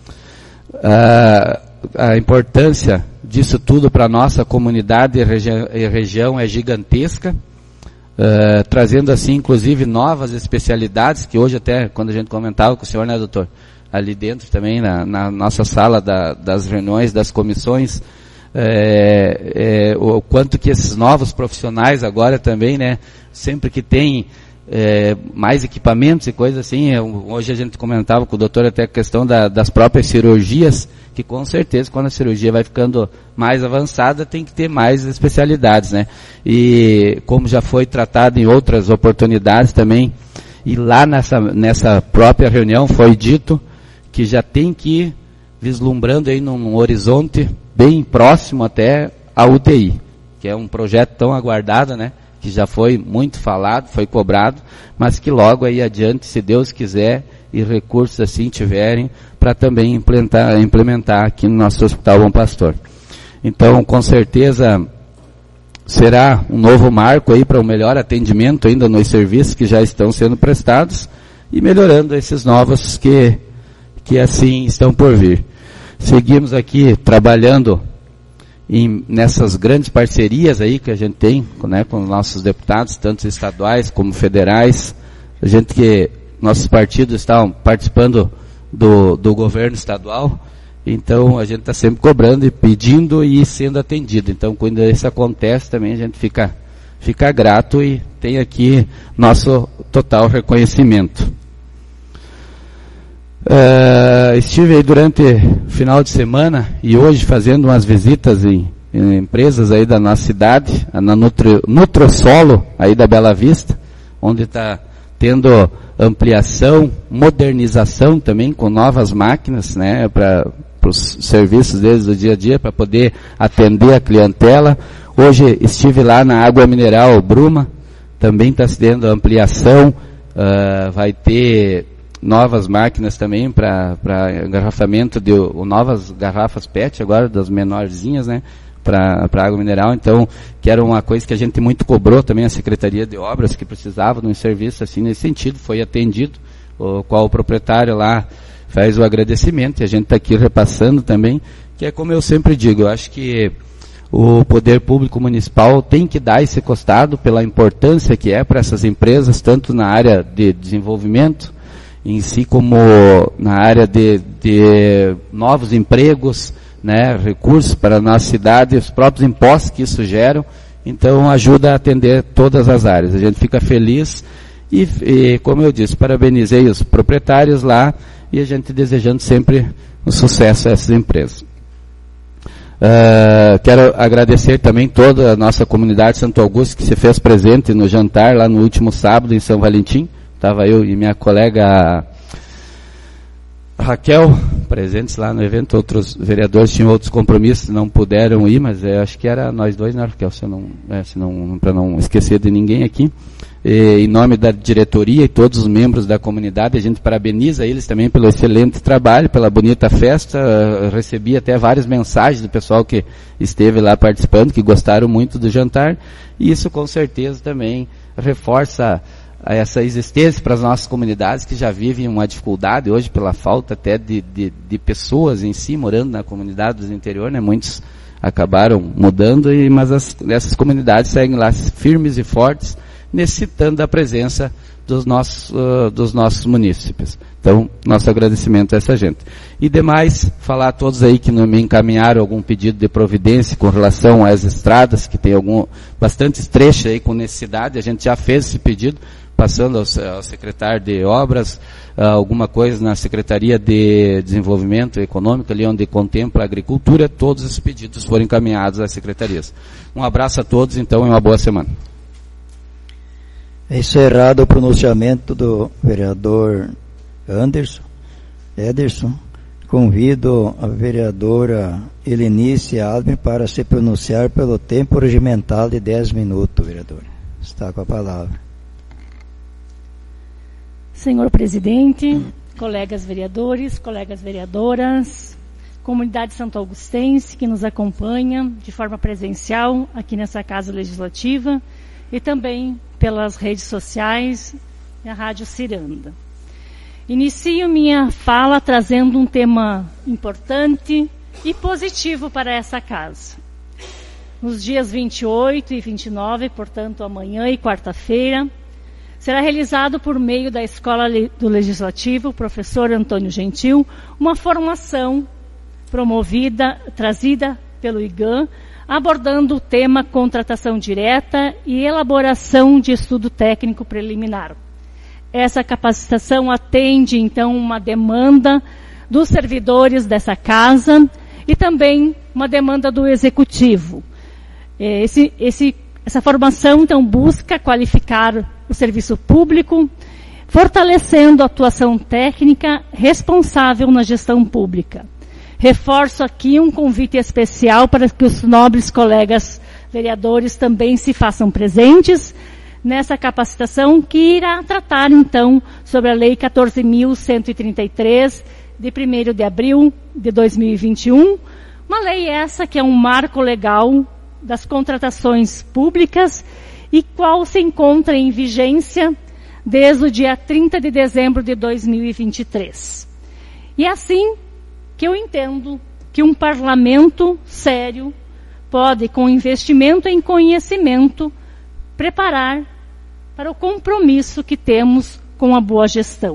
Ah, a importância disso tudo para a nossa comunidade e, regi e região é gigantesca, uh, trazendo assim, inclusive, novas especialidades, que hoje até, quando a gente comentava com o senhor, né, doutor, ali dentro também, na, na nossa sala da, das reuniões, das comissões, é, é, o quanto que esses novos profissionais agora também, né, sempre que tem é, mais equipamentos e coisas assim, hoje a gente comentava com o doutor até a questão da, das próprias cirurgias, que com certeza quando a cirurgia vai ficando mais avançada tem que ter mais especialidades, né? E como já foi tratado em outras oportunidades também, e lá nessa, nessa própria reunião foi dito que já tem que ir vislumbrando aí num horizonte bem próximo até a U T I, que é um projeto tão aguardado, né? Que já foi muito falado, foi cobrado, mas que logo aí adiante, se Deus quiser, e recursos assim tiverem, para também implementar, implementar aqui no nosso Hospital Bom Pastor. Então, com certeza, será um novo marco aí para o um melhor atendimento ainda nos serviços que já estão sendo prestados, e melhorando esses novos que, que assim estão por vir. Seguimos aqui trabalhando em, nessas grandes parcerias aí que a gente tem, né, com os nossos deputados, tanto estaduais como federais, a gente que nossos partidos estão participando do, do governo estadual, então a gente está sempre cobrando e pedindo e sendo atendido. Então quando isso acontece também a gente fica, fica grato e tem aqui nosso total reconhecimento. Uh, estive aí durante o final de semana e hoje fazendo umas visitas em, em empresas aí da nossa cidade, na Nutri, Nutrosolo aí da Bela Vista, onde está tendo ampliação, modernização também com novas máquinas, né, para os serviços deles do dia a dia, para poder atender a clientela. Hoje estive lá na Água Mineral Bruma, também está se tendo ampliação, uh, vai ter novas máquinas também para engarrafamento de ou novas garrafas P E T agora, das menorzinhas, né, para a água mineral. Então, que era uma coisa que a gente muito cobrou também, a Secretaria de Obras, que precisava de um serviço assim nesse sentido, foi atendido, o qual o proprietário lá faz o agradecimento, e a gente está aqui repassando também, que é como eu sempre digo, eu acho que o poder público municipal tem que dar esse costado pela importância que é para essas empresas, tanto na área de desenvolvimento, em si como na área de, de novos empregos, né, recursos para a nossa cidade, os próprios impostos que isso geram, então ajuda a atender todas as áreas. A gente fica feliz e, e como eu disse, parabenizei os proprietários lá e a gente desejando sempre o sucesso a essas empresas. Uh, quero agradecer também toda a nossa comunidade Santo Augusto que se fez presente no jantar lá no último sábado em São Valentim, estava eu e minha colega Raquel presentes lá no evento. Outros vereadores tinham outros compromissos, não puderam ir, mas é, acho que era nós dois, né, Raquel? Se não, é, se não, para não esquecer de ninguém aqui. E, em nome da diretoria e todos os membros da comunidade, a gente parabeniza eles também pelo excelente trabalho, pela bonita festa. Eu recebi até várias mensagens do pessoal que esteve lá participando, que gostaram muito do jantar, e isso com certeza também reforça essa existência para as nossas comunidades que já vivem uma dificuldade hoje pela falta até de, de, de pessoas em si morando na comunidade do interior, né? Muitos acabaram mudando, e, mas as, essas comunidades seguem lá firmes e fortes, necessitando da presença dos nossos, uh, dos nossos munícipes. Então, nosso agradecimento a essa gente. E demais, falar a todos aí que não me encaminharam algum pedido de providência com relação às estradas, que tem algum, bastante trecho aí com necessidade, a gente já fez esse pedido, passando ao, ao secretário de Obras, uh, alguma coisa na Secretaria de Desenvolvimento Econômico, ali onde contempla a agricultura, todos esses pedidos foram encaminhados às secretarias. Um abraço a todos, então, e uma boa semana. Encerrado o pronunciamento do vereador Anderson, Ederson, convido a vereadora Helenice Alves para se pronunciar pelo tempo regimental de dez minutos, vereadora. Está com a palavra. Senhor presidente, colegas vereadores, colegas vereadoras, comunidade santo augustense que nos acompanha de forma presencial aqui nessa Casa Legislativa e também pelas redes sociais e a Rádio Ciranda. Inicio minha fala trazendo um tema importante e positivo para essa casa. Nos dias vinte e oito e vinte e nove, portanto amanhã e quarta-feira, será realizado por meio da Escola do Legislativo, o professor Antônio Gentil, uma formação promovida, trazida pelo I G A M, abordando o tema contratação direta e elaboração de estudo técnico preliminar. Essa capacitação atende, então, uma demanda dos servidores dessa casa e também uma demanda do executivo. Esse, esse, essa formação, então, busca qualificar o serviço público, fortalecendo a atuação técnica responsável na gestão pública. Reforço aqui um convite especial para que os nobres colegas vereadores também se façam presentes nessa capacitação que irá tratar, então, sobre a Lei quatorze mil cento e trinta e três, de primeiro de abril de dois mil e vinte e um, uma lei essa que é um marco legal das contratações públicas e qual se encontra em vigência desde o dia trinta de dezembro de dois mil e vinte e três. E assim que eu entendo que um parlamento sério pode, com investimento em conhecimento, preparar para o compromisso que temos com a boa gestão.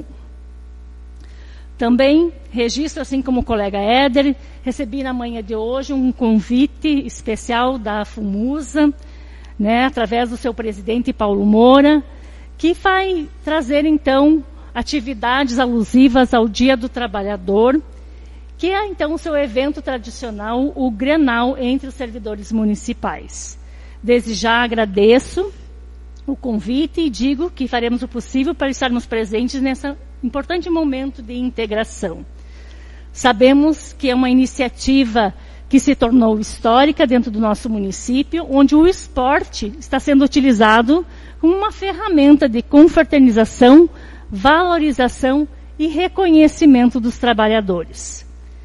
Também registro, assim como o colega Éder, recebi na manhã de hoje um convite especial da FUMUSA, né, através do seu presidente Paulo Moura, que vai trazer, então, atividades alusivas ao Dia do Trabalhador, que é, então, o seu evento tradicional, o Grenal entre os servidores municipais. Desde já agradeço o convite e digo que faremos o possível para estarmos presentes nesse importante momento de integração. Sabemos que é uma iniciativa que se tornou histórica dentro do nosso município, onde o esporte está sendo utilizado como uma ferramenta de confraternização, valorização e reconhecimento dos trabalhadores.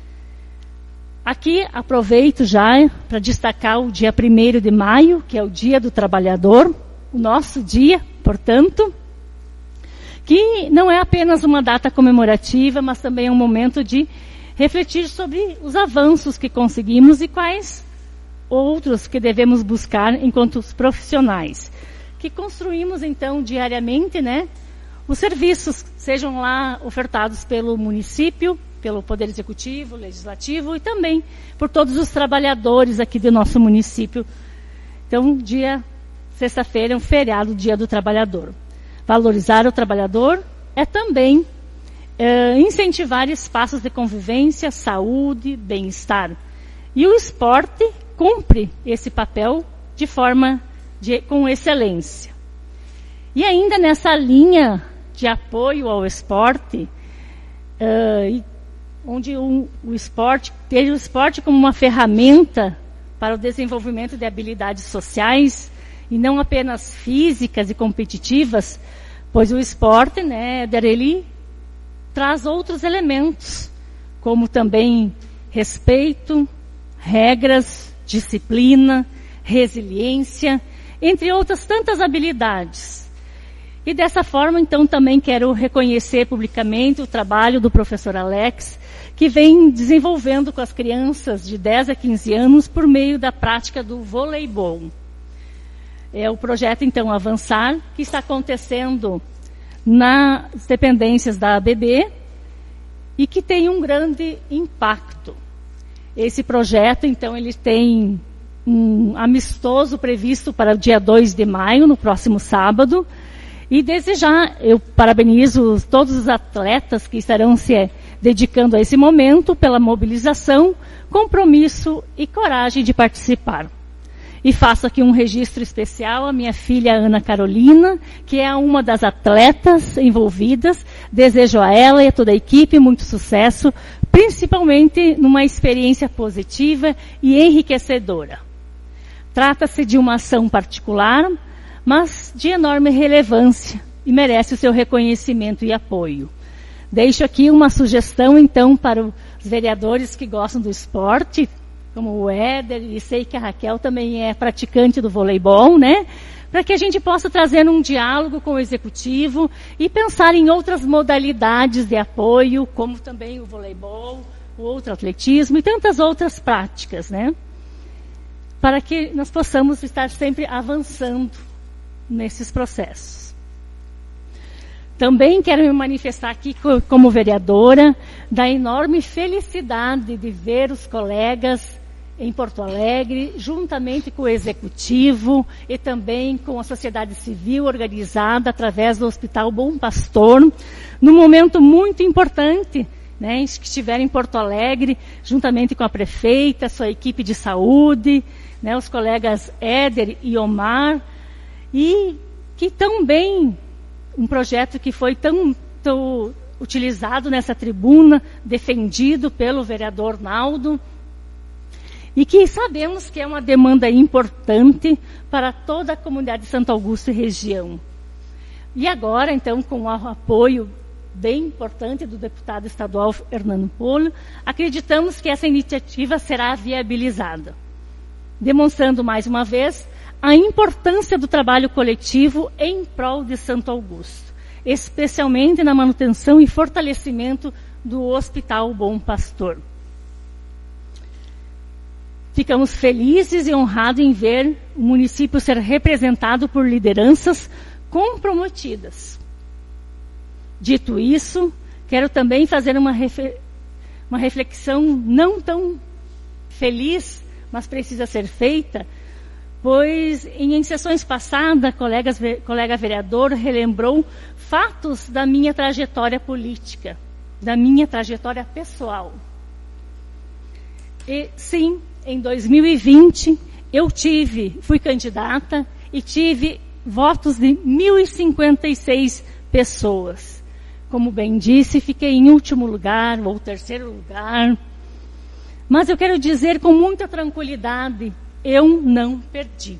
Aqui aproveito já para destacar o dia primeiro de maio, que é o Dia do Trabalhador, o nosso dia, portanto, que não é apenas uma data comemorativa, mas também é um momento de refletir sobre os avanços que conseguimos e quais outros que devemos buscar enquanto os profissionais, que construímos então diariamente, né, os serviços, sejam lá ofertados pelo município, pelo Poder Executivo, Legislativo e também por todos os trabalhadores aqui do nosso município. Então, dia, sexta-feira, é um feriado, Dia do Trabalhador. Valorizar o trabalhador é também é, incentivar espaços de convivência, saúde, bem-estar. E o esporte cumpre esse papel de forma de, com excelência. E ainda nessa linha de apoio ao esporte, uh, onde um, o esporte, ter o esporte como uma ferramenta para o desenvolvimento de habilidades sociais e não apenas físicas e competitivas, pois o esporte, né, ele traz outros elementos, como também respeito, regras, disciplina, resiliência, entre outras tantas habilidades. E dessa forma, então, também quero reconhecer publicamente o trabalho do professor Alex, que vem desenvolvendo com as crianças de dez a quinze anos por meio da prática do voleibol. É o projeto, então, Avançar, que está acontecendo nas dependências da A B B e que tem um grande impacto. Esse projeto, então, ele tem um amistoso previsto para o dia dois de maio, no próximo sábado. E desde já, eu parabenizo todos os atletas que estarão se dedicando a esse momento pela mobilização, compromisso e coragem de participar. E faço aqui um registro especial à minha filha Ana Carolina, que é uma das atletas envolvidas. Desejo a ela e a toda a equipe muito sucesso, principalmente numa experiência positiva e enriquecedora. Trata-se de uma ação particular, mas de enorme relevância e merece o seu reconhecimento e apoio. Deixo aqui uma sugestão, então, para os vereadores que gostam do esporte, como o Éder, e sei que a Raquel também é praticante do voleibol, né? Para que a gente possa trazer um diálogo com o executivo e pensar em outras modalidades de apoio, como também o voleibol, o outro atletismo e tantas outras práticas, né? Para que nós possamos estar sempre avançando nesses processos. Também quero me manifestar aqui como vereadora da enorme felicidade de ver os colegas em Porto Alegre, juntamente com o executivo e também com a sociedade civil organizada através do Hospital Bom Pastor, num momento muito importante, né, que estiveram em Porto Alegre, juntamente com a prefeita, sua equipe de saúde, né, os colegas Éder e Omar, e que também um projeto que foi tão, tão utilizado nessa tribuna, defendido pelo vereador Naldo, e que sabemos que é uma demanda importante para toda a comunidade de Santo Augusto e região. E agora, então, com o apoio bem importante do deputado estadual Hernando Polo, acreditamos que essa iniciativa será viabilizada, demonstrando mais uma vez a importância do trabalho coletivo em prol de Santo Augusto, especialmente na manutenção e fortalecimento do Hospital Bom Pastor. Ficamos felizes e honrados em ver o município ser representado por lideranças comprometidas. Dito isso, quero também fazer uma, refe- uma reflexão não tão feliz, mas precisa ser feita, pois em, em sessões passadas, colegas, colega vereador relembrou fatos da minha trajetória política, da minha trajetória pessoal. E sim, em dois mil e vinte, eu tive, fui candidata e tive votos de mil e cinquenta e seis pessoas. Como bem disse, fiquei em último lugar, ou terceiro lugar. Mas eu quero dizer com muita tranquilidade, eu não perdi.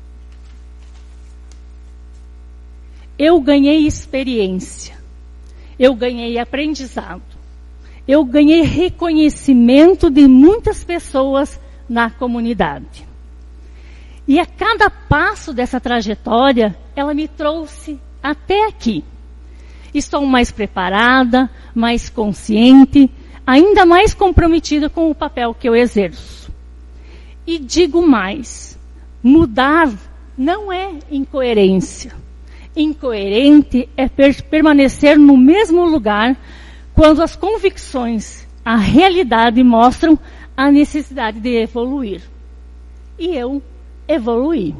Eu ganhei experiência. Eu ganhei aprendizado. Eu ganhei reconhecimento de muitas pessoas na comunidade. E a cada passo dessa trajetória, ela me trouxe até aqui. Estou mais preparada, mais consciente, ainda mais comprometida com o papel que eu exerço. E digo mais, mudar não é incoerência. Incoerente é per- permanecer no mesmo lugar quando as convicções, a realidade mostram a necessidade de evoluir. E eu evoluí.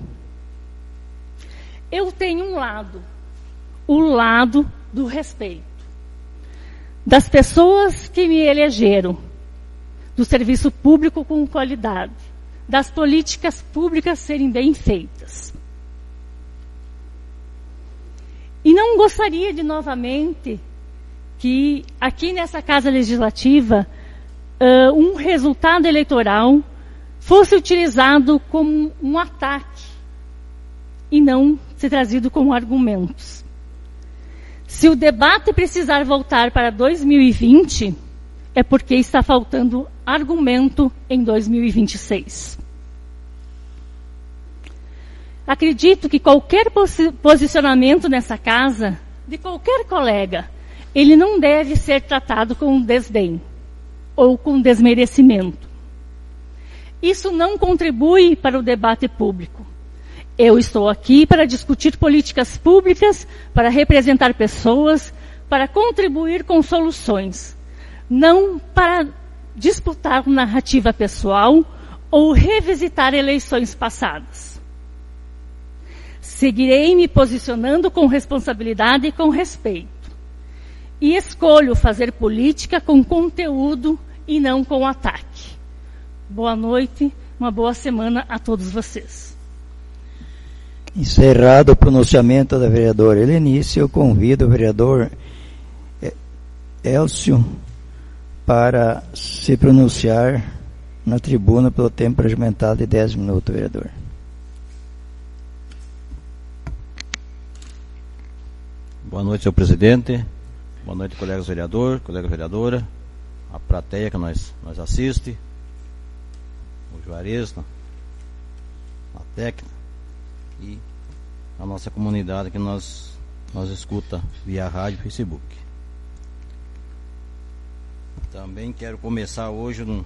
Eu tenho um lado, o lado do respeito. Das pessoas que me elegeram, do serviço público com qualidade, das políticas públicas serem bem feitas. E não gostaria de novamente que aqui nessa Casa Legislativa uh, um resultado eleitoral fosse utilizado como um ataque e não ser trazido como argumentos. Se o debate precisar voltar para dois mil e vinte, é porque está faltando argumento em dois mil e vinte e seis. Acredito que qualquer posi- posicionamento nessa casa, de qualquer colega, ele não deve ser tratado com desdém ou com desmerecimento. Isso não contribui para o debate público. Eu estou aqui para discutir políticas públicas, para representar pessoas, para contribuir com soluções, não para disputar narrativa pessoal ou revisitar eleições passadas. Seguirei me posicionando com responsabilidade e com respeito. E escolho fazer política com conteúdo e não com ataque. Boa noite, uma boa semana a todos vocês. Encerrado o pronunciamento da vereadora Helenice, eu convido o vereador Elcio para se pronunciar na tribuna pelo tempo regimentado de dez minutos, vereador. Boa noite, senhor presidente. Boa noite, colegas vereador, colega vereadora, a plateia que nós, nós assiste, o Juarez, na, na técnica, e a nossa comunidade que nós, nós escuta via rádio e Facebook. Também quero começar hoje num,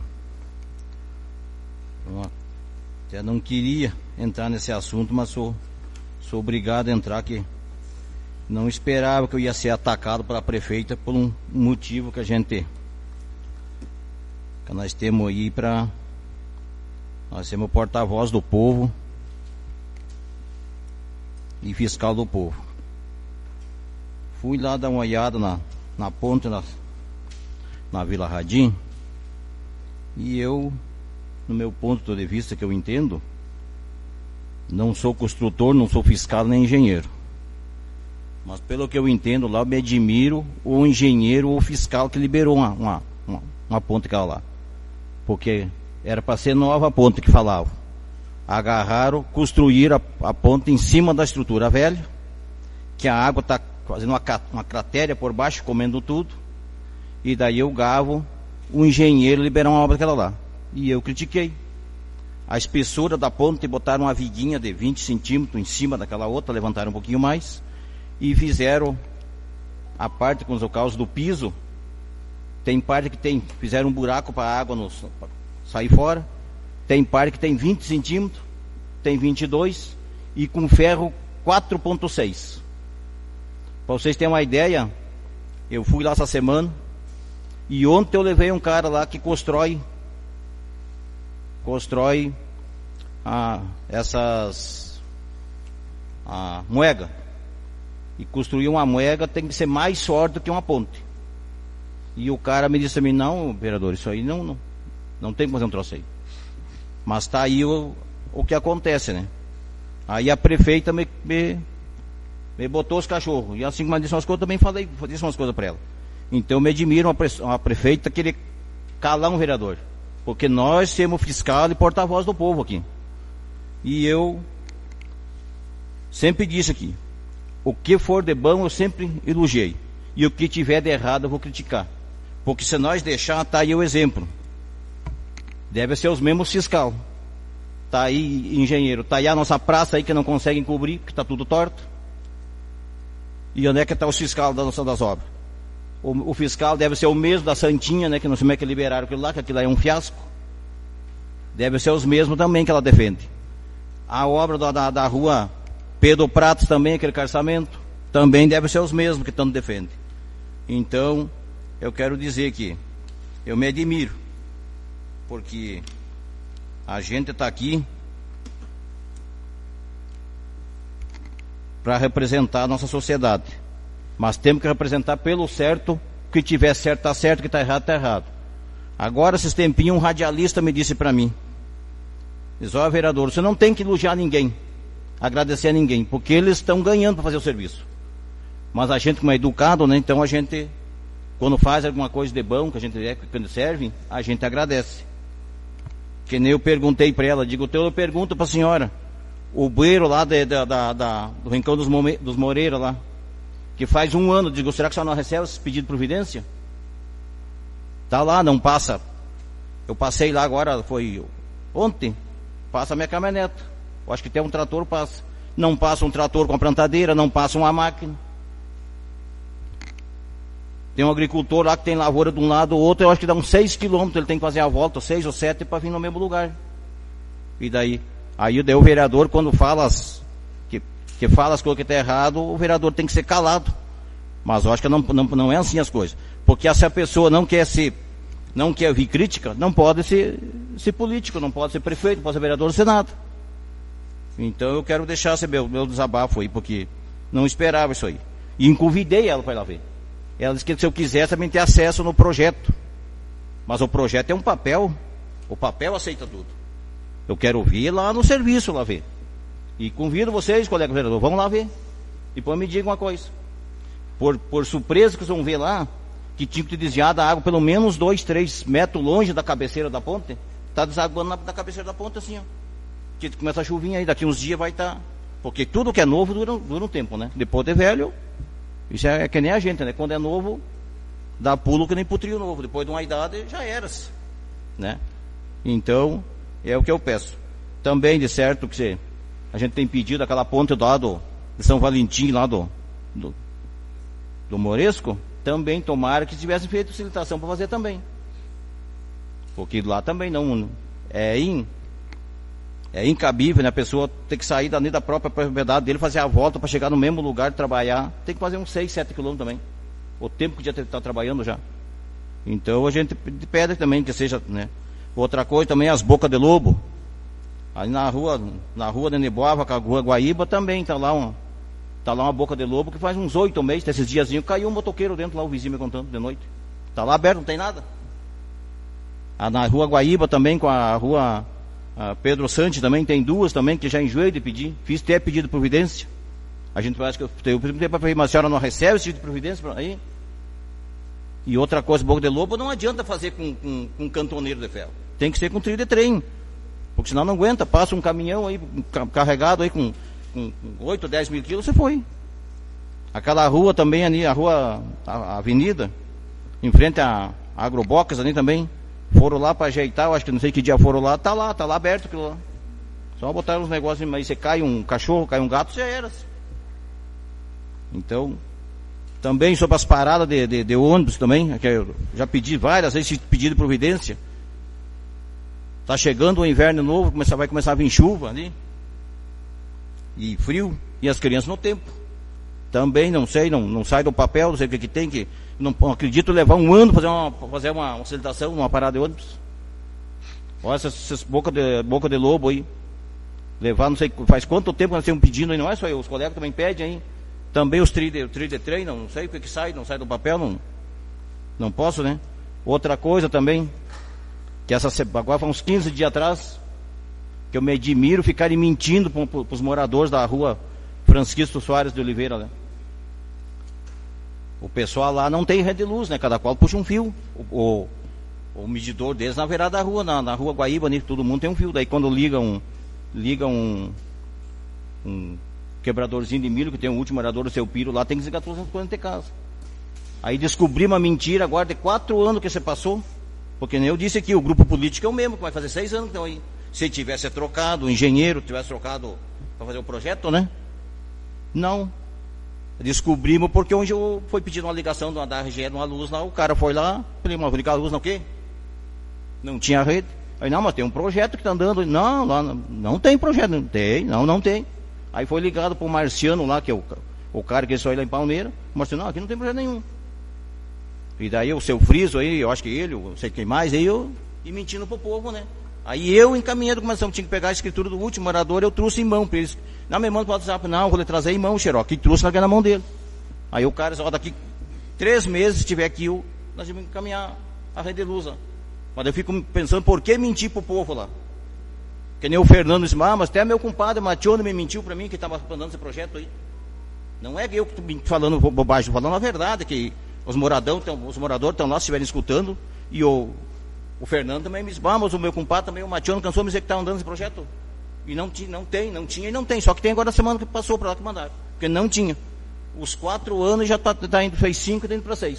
numa, até não queria entrar nesse assunto, mas sou, sou obrigado a entrar aqui. Não esperava que eu ia ser atacado pela prefeita por um motivo que a gente que nós temos aí para nós temos o porta-voz do povo e fiscal do povo. Fui lá dar uma olhada na, na ponte na, na Vila Radim e eu, no meu ponto de vista que eu entendo, não sou construtor, não sou fiscal nem engenheiro. Mas pelo que eu entendo lá, eu me admiro o engenheiro ou fiscal que liberou uma, uma, uma, uma ponte que era lá. Porque era para ser nova a ponte que falava. Agarraram, construíram a, a ponte em cima da estrutura velha, que a água está fazendo uma, uma cratera por baixo, comendo tudo. E daí eu gavo o engenheiro liberar uma obra que era lá. E eu critiquei. A espessura da ponte, botaram uma viguinha de vinte centímetros em cima daquela outra, levantaram um pouquinho mais. E fizeram a parte com os locais do piso. Tem parte que tem, fizeram um buraco para a água no, pra sair fora. Tem parte que tem vinte centímetros, tem vinte e dois e com ferro quatro ponto seis. Para vocês terem uma ideia, eu fui lá essa semana e ontem eu levei um cara lá que constrói constrói ah, essas ah, moedas. E construir uma moega tem que ser mais forte do que uma ponte. E o cara me disse a mim, não, vereador, isso aí não, não, não tem como fazer um troço aí. Mas está aí o, o que acontece, né? Aí a prefeita me, me, me botou os cachorros. E assim como ela disse umas coisas, eu também falei, disse umas coisas para ela. Então eu me admiro uma, pre, uma prefeita querer calar um vereador. Porque nós temos fiscal e porta-voz do povo aqui. E eu sempre disse aqui, o que for de bom eu sempre elogiei. E o que tiver de errado eu vou criticar. Porque se nós deixar, tá aí o exemplo. Deve ser os mesmos fiscal. Tá aí engenheiro. Tá aí a nossa praça aí que não conseguem cobrir, porque tá tudo torto. E onde é que está o fiscal da nossa das obras? O, o fiscal deve ser o mesmo da Santinha, né? Que não sei como é que liberaram aquilo lá, que aquilo lá é um fiasco. Deve ser os mesmos também que ela defende. A obra da, da, da rua Pedro Pratos também, aquele calçamento, também deve ser os mesmos que tanto defendem. Então, eu quero dizer que eu me admiro, porque a gente está aqui para representar a nossa sociedade, mas temos que representar pelo certo, o que tiver certo está certo, o que está errado está errado. Agora, esses tempinhos, um radialista me disse para mim, diz, ó, vereador, você não tem que elogiar ninguém, agradecer a ninguém, porque eles estão ganhando para fazer o serviço. Mas a gente, como é educado, né? Então a gente, quando faz alguma coisa de bom, que a gente é, quando serve, a gente agradece. Que nem eu perguntei para ela, digo, então eu pergunto para a senhora, o bueiro lá de, de, da, da, do Rincão dos, Mome, dos Moreira lá, que faz um ano, digo, será que a senhora não recebe esse pedido de providência? Tá lá, não passa. Eu passei lá agora, foi ontem, passa a minha caminhonete. Eu acho que tem um trator, passa. Não passa um trator com a plantadeira, não passa uma máquina. Tem um agricultor lá que tem lavoura de um lado ou outro, eu acho que dá uns seis quilômetros, ele tem que fazer a volta, seis ou sete, para vir no mesmo lugar. E daí, aí daí o vereador, quando fala as, que, que fala as coisas que estão errado, o vereador tem que ser calado. Mas eu acho que não, não, não é assim as coisas. Porque se a pessoa não quer ser, não quer vir crítica, não pode ser, ser político, não pode ser prefeito, não pode ser vereador do Senado. Então eu quero deixar esse meu, meu desabafo aí, porque não esperava isso aí. E convidei ela para ir lá ver. Ela disse que se eu quisesse também ter acesso no projeto. Mas o projeto é um papel. O papel aceita tudo. Eu quero vir lá no serviço lá ver. E convido vocês, colega vereador, vamos lá ver. E depois me digam uma coisa. Por, por surpresa que vocês vão ver lá, que tinha que desviar da água pelo menos dois, três metros longe da cabeceira da ponte. Está desaguando na, na cabeceira da ponte assim, ó. Que começa a chuvinha aí, daqui uns dias vai estar. Tá... Porque tudo que é novo dura, dura um tempo, né? Depois de velho, isso é, é que nem a gente, né? Quando é novo, dá pulo que nem pro trio novo. Depois de uma idade, já era-se, né? Então, é o que eu peço. Também, de certo, que você, a gente tem pedido aquela ponte lá do, de São Valentim, lá do, do, do Moresco, também tomara que tivesse feito facilitação para fazer também. Porque lá também não, é in, é incabível, né? A pessoa ter que sair dali da própria propriedade dele, fazer a volta para chegar no mesmo lugar, trabalhar, tem que fazer uns seis, sete quilômetros também. O tempo que já está trabalhando já. Então a gente pede também que seja, né? Outra coisa também, as bocas de lobo. Aí na rua, na rua de Neboava, com a rua Guaíba, também está lá, uma, tá lá uma boca de lobo que faz uns oito meses, esses diazinhos, caiu um motoqueiro dentro lá, o vizinho me contando de noite. Está lá aberto, não tem nada. Ah, na rua Guaíba também, com a rua a Pedro Sante também, tem duas também, que já enjoei de pedir. Fiz até pedido de providência. A gente parece que eu, eu perguntei para a mas a senhora não recebe esse pedido de providência aí? E outra coisa, boca de lobo não adianta fazer com, com, com cantoneiro de ferro. Tem que ser com trilho de trem. Porque senão não aguenta. Passa um caminhão aí, carregado aí com, com, com oito, dez mil quilos, você foi. Aquela rua também ali, a rua, a, a avenida, em frente à Agrobox ali também. Foram lá para ajeitar, eu acho que não sei que dia foram lá, tá lá, tá lá aberto aquilo lá. Só botaram uns negócios, mas você cai um cachorro, cai um gato, já era. Então, também sobre as paradas de, de, de ônibus também, que eu já pedi várias vezes, pedi de providência. Tá chegando o inverno novo, começa, vai começar a vir chuva ali. E frio, e as crianças no tempo. Também, não sei, não, não sai do papel, não sei o que, que tem que... Não, não acredito levar um ano para fazer uma, fazer uma, uma facilitação numa parada de ônibus. Olha essas, essas boca de, boca de lobo aí. Levar, não sei, faz quanto tempo nós temos pedindo aí, não é só eu, os colegas também pedem aí. Também os tri de, tri de trem, não, não sei o que, que sai, não sai do papel, não, não posso, né? Outra coisa também, que essa, agora foi uns quinze dias atrás, que eu me admiro ficarem mentindo para os moradores da rua Francisco Soares de Oliveira, né? O pessoal lá não tem rede de luz, né? Cada qual puxa um fio. O, o, o medidor deles na beirada da rua, na, na rua Guaíba, né? Todo mundo tem um fio. Daí quando liga um, liga um, um quebradorzinho de milho, que tem um último morador do seu piro lá, tem que desligar todas as coisas de casa. Aí descobri uma mentira agora de quatro anos que você passou. Porque nem eu disse aqui, o grupo político é o mesmo, que vai fazer seis anos que estão aí. Se tivesse trocado, o engenheiro tivesse trocado para fazer o projeto, né? Não. Descobrimos porque onde eu foi pedindo uma ligação de uma, da R G E, de uma luz lá, o cara foi lá, falei, mas vou ligar a luz não o quê? Não tinha rede. Aí, não, mas tem um projeto que está andando. Não, lá não, não tem projeto. Não tem, não, não tem. Aí foi ligado para o Marciano lá, que é o, o cara que só ia lá em Palmeira. O Marciano, não, aqui não tem projeto nenhum. E daí o seu Friso aí, eu acho que ele, eu não sei quem mais, aí eu, e mentindo pro povo, né? Aí eu encaminhei a documentação, tinha que pegar a escritura do último morador, eu trouxe em mão para eles. Não, me manda para o WhatsApp, não, vou lhe trazer em mão, xerox. E trouxe na mão dele. Aí o cara, ó, daqui três meses, se tiver aqui, eu, nós vamos encaminhar a rede de luz lá. Mas eu fico pensando, por que mentir pro povo lá? Que nem o Fernando disse, ah, mas até meu compadre Matione me mentiu para mim, que estava mandando esse projeto aí. Não é eu que estou falando bobagem, estou falando a verdade, que os, moradão, tão, os moradores estão lá, se estiverem escutando, e o, o Fernando também me disse, vamos, o meu compadre também, o Matiano, cansou de dizer que está andando esse projeto. E não, não tem, não tinha e não tem, só que tem agora a semana que passou para lá que mandaram, porque não tinha. Os quatro anos já está tá indo, fez cinco e está indo para seis.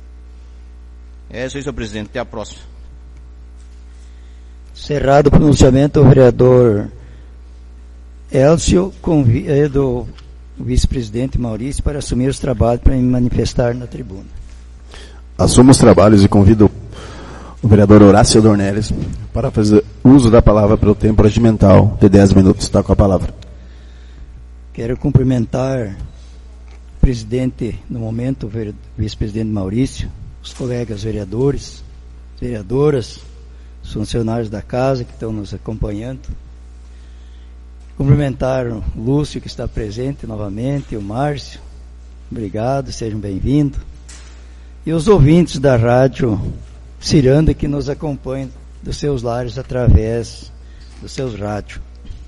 É isso aí, senhor presidente, até a próxima. Cerrado o pronunciamento, o vereador Elcio, convido o vice-presidente Maurício para assumir os trabalhos para me manifestar na tribuna. Assumo os trabalhos e convido o vereador Horácio Dornelles para fazer uso da palavra pelo tempo regimental de dez minutos. Está com a palavra. Quero cumprimentar o presidente, no momento, o vice-presidente Maurício, os colegas vereadores, vereadoras, os funcionários da casa que estão nos acompanhando. Cumprimentar o Lúcio, que está presente novamente, o Márcio. Obrigado, sejam bem-vindos. E os ouvintes da rádio Ciranda que nos acompanham dos seus lares através dos seus rádios.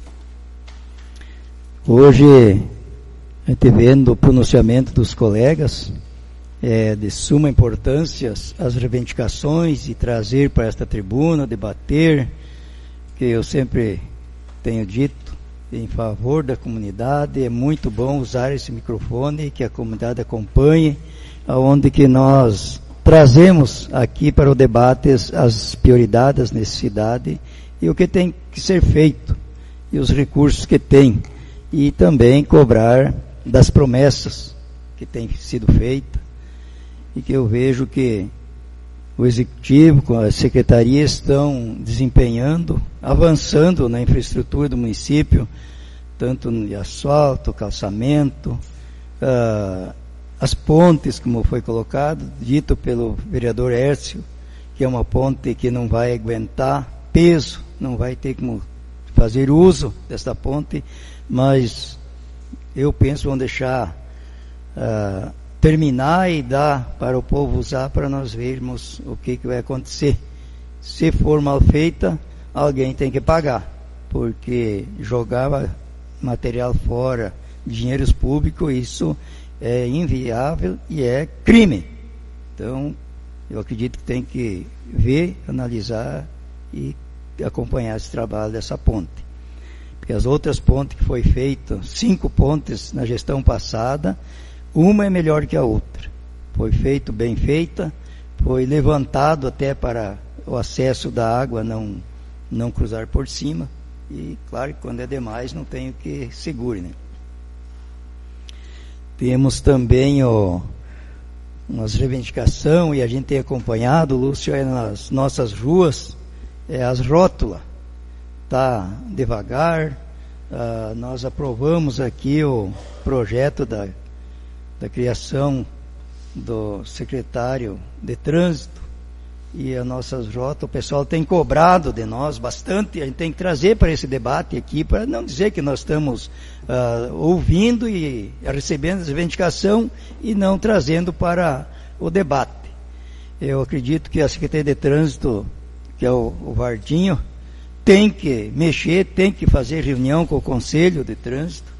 Hoje, a gente vendo o pronunciamento dos colegas, é de suma importância as reivindicações e trazer para esta tribuna, debater, que eu sempre tenho dito, em favor da comunidade. É muito bom usar esse microfone, que a comunidade acompanhe, aonde que nós trazemos aqui para o debate as, as prioridades, as necessidades e o que tem que ser feito e os recursos que tem, e também cobrar das promessas que têm sido feitas e que eu vejo que o executivo com a secretaria estão desempenhando, avançando na infraestrutura do município, tanto no asfalto, calçamento, uh, as pontes, como foi colocado, dito pelo vereador Hércio, que é uma ponte que não vai aguentar peso, não vai ter como fazer uso dessa ponte, mas eu penso vamos deixar uh, terminar e dar para o povo usar, para nós vermos o que, que vai acontecer. Se for mal feita, alguém tem que pagar, porque jogar material fora, dinheiros públicos, isso é inviável e é crime. Então, eu acredito que tem que ver, analisar e acompanhar esse trabalho dessa ponte. Porque as outras pontes que foi feito, cinco pontes na gestão passada, uma é melhor que a outra. Foi feito, bem feita, foi levantado até para o acesso da água não, não cruzar por cima. E, claro, que quando é demais, não tem o que segure, né? Temos também ó, umas reivindicações, e a gente tem acompanhado, Lúcio, é nas nossas ruas, é, as rótulas. Está devagar. Ah, nós aprovamos aqui o projeto da da criação do secretário de trânsito e as nossas rotas, o pessoal tem cobrado de nós bastante, a gente tem que trazer para esse debate aqui, para não dizer que nós estamos uh, ouvindo e recebendo essa reivindicação e não trazendo para o debate. Eu acredito que a Secretaria de Trânsito, que é o, o Vardinho, tem que mexer, tem que fazer reunião com o Conselho de Trânsito,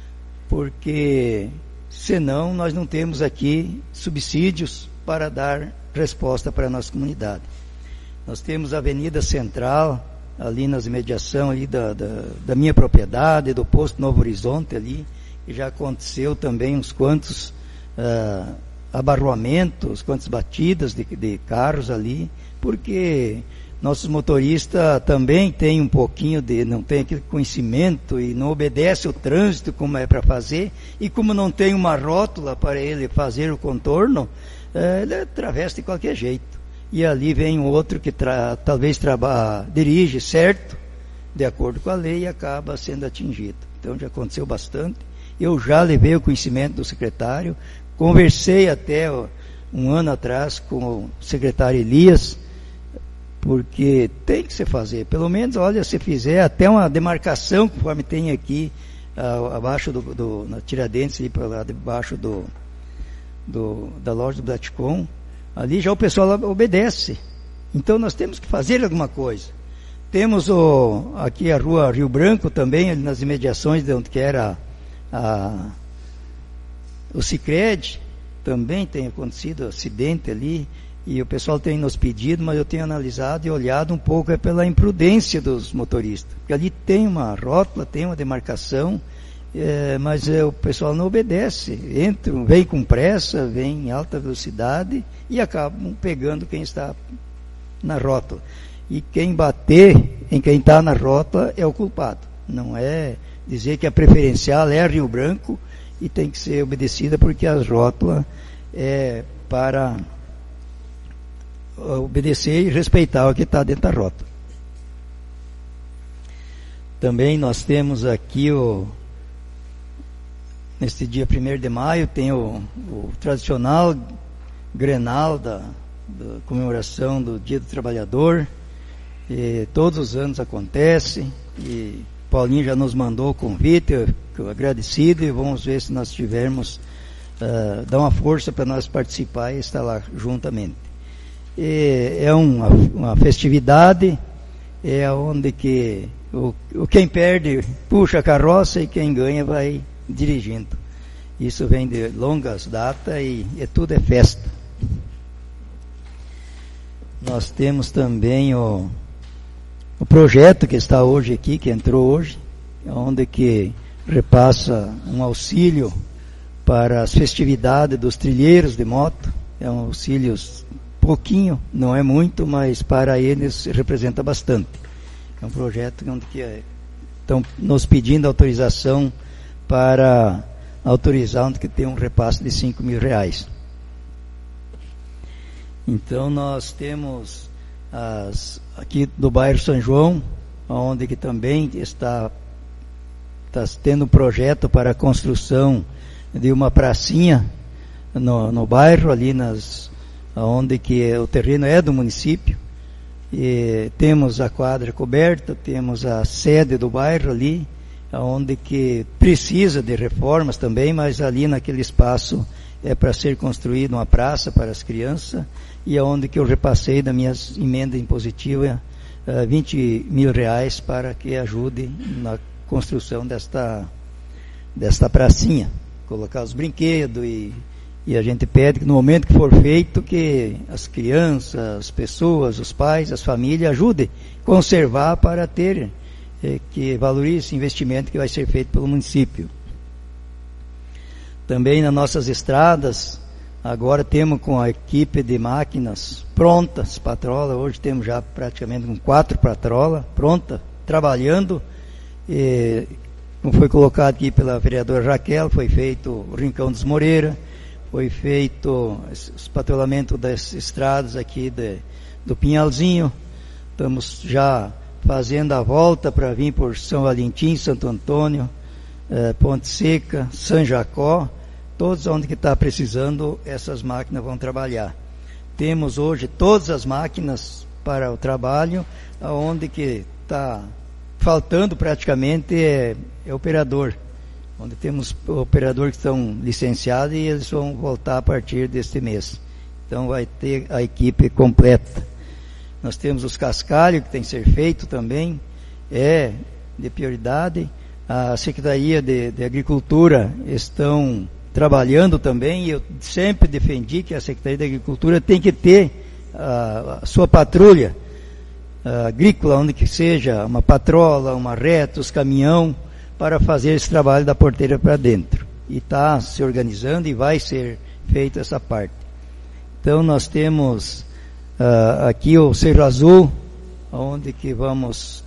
porque senão nós não temos aqui subsídios para dar resposta para a nossa comunidade. Nós temos a Avenida Central, ali nas imediações ali da, da, da minha propriedade, do posto Novo Horizonte ali, e já aconteceu também uns quantos uh, abarroamentos, quantas batidas de, de carros ali, porque nossos motoristas também têm um pouquinho de, não tem aquele conhecimento e não obedece o trânsito como é para fazer, e como não tem uma rótula para ele fazer o contorno, é, ele atravessa de qualquer jeito. E ali vem um outro que tra, talvez traba, dirige certo, de acordo com a lei, e acaba sendo atingido. Então já aconteceu bastante. Eu já levei o conhecimento do secretário, conversei até um ano atrás com o secretário Elias, porque tem que se fazer, pelo menos, olha, se fizer até uma demarcação, conforme tem aqui, uh, abaixo do, do, na Tiradentes, ali para lá debaixo do, do, da loja do Blaticom, ali já o pessoal obedece. Então nós temos que fazer alguma coisa. Temos o, aqui a rua Rio Branco também, ali nas imediações de onde que era a, o Sicredi também tem acontecido acidente ali, e o pessoal tem nos pedido, mas eu tenho analisado e olhado um pouco é pela imprudência dos motoristas. Porque ali tem uma rótula, tem uma demarcação, é, mas é, o pessoal não obedece. Entram, vem com pressa, vem em alta velocidade e acabam pegando quem está na rótula. E quem bater em quem está na rótula é o culpado. Não é dizer que a preferencial é a Rio Branco e tem que ser obedecida porque a rótula é para obedecer e respeitar o que está dentro da rota. Também nós temos aqui o neste dia primeiro de maio tem o, o tradicional Grenal da, da comemoração do Dia do Trabalhador, e todos os anos acontece, e Paulinho já nos mandou o convite, eu, eu agradecido, e vamos ver se nós tivermos uh, dar uma força para nós participar e estar lá juntamente. É uma, uma festividade, é onde que o, o quem perde puxa a carroça e quem ganha vai dirigindo. Isso vem de longas datas e, e tudo é festa. Nós temos também o, o projeto que está hoje aqui, que entrou hoje, onde que repassa um auxílio para as festividades dos trilheiros de moto. É um auxílio pouquinho, não é muito, mas para eles representa bastante. É um projeto onde que é, estão nos pedindo autorização para autorizar onde que tem um repasse de cinco mil reais. Então nós temos as, aqui do bairro São João, onde que também está, está tendo um projeto para a construção de uma pracinha no, no bairro, ali nas onde que o terreno é do município, e temos a quadra coberta, temos a sede do bairro ali, onde que precisa de reformas também, mas ali naquele espaço é para ser construída uma praça para as crianças, e aonde que eu repassei da minha emenda impositiva uh, vinte mil reais para que ajude na construção desta, desta pracinha, colocar os brinquedos e E a gente pede que no momento que for feito, que as crianças, as pessoas, os pais, as famílias ajudem a conservar para ter, eh, que valorize esse investimento que vai ser feito pelo município. Também nas nossas estradas, agora temos com a equipe de máquinas prontas, patrola, hoje temos já praticamente com quatro patrolas prontas, trabalhando, e, como foi colocado aqui pela vereadora Raquel, foi feito o Rincão dos Moreira, foi feito o patrulhamento das estradas aqui de, do Pinhalzinho. Estamos já fazendo a volta para vir por São Valentim, Santo Antônio, eh, Ponte Seca, São Jacó, todos onde que está precisando, essas máquinas vão trabalhar. Temos hoje todas as máquinas para o trabalho, onde que está faltando praticamente é, é operador, onde temos operadores que estão licenciados e eles vão voltar a partir deste mês. Então vai ter a equipe completa. Nós temos os cascalhos que tem que ser feito também, é de prioridade. A Secretaria de, de Agricultura estão trabalhando também, e eu sempre defendi que a Secretaria de Agricultura tem que ter a, a sua patrulha a, agrícola, onde que seja uma patrola, uma reta, os caminhão, para fazer esse trabalho da porteira para dentro. E está se organizando e vai ser feita essa parte. Então nós temos uh, aqui o Cerro Azul, onde que vamos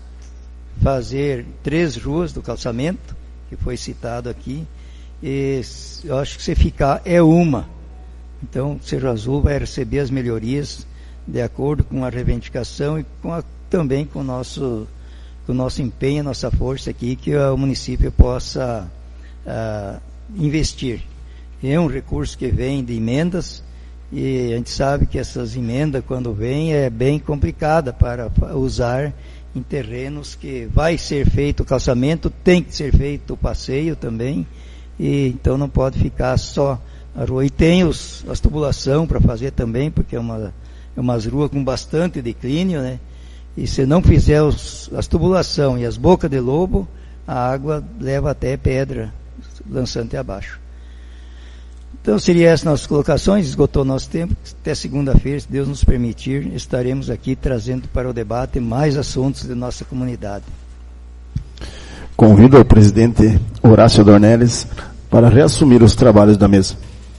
fazer três ruas do calçamento, que foi citado aqui, e eu acho que se ficar é uma. Então o Cerro Azul vai receber as melhorias de acordo com a reivindicação e com a, também com o nosso o nosso empenho, a nossa força aqui, que o município possa uh, investir. É um recurso que vem de emendas, e a gente sabe que essas emendas, quando vêm, é bem complicada para usar em terrenos que vai ser feito o calçamento, tem que ser feito o passeio também, e então não pode ficar só a rua. E tem os, as tubulação para fazer também, porque é uma, é umas ruas com bastante declínio, né? E se não fizer os, as tubulação e as bocas de lobo, a água leva até pedra, lançante abaixo. Então, seria essas nossas colocações, esgotou nosso tempo. Até segunda-feira, se Deus nos permitir, estaremos aqui trazendo para o debate mais assuntos da nossa comunidade. Convido o presidente Horácio Dornelles para reassumir os trabalhos da mesa.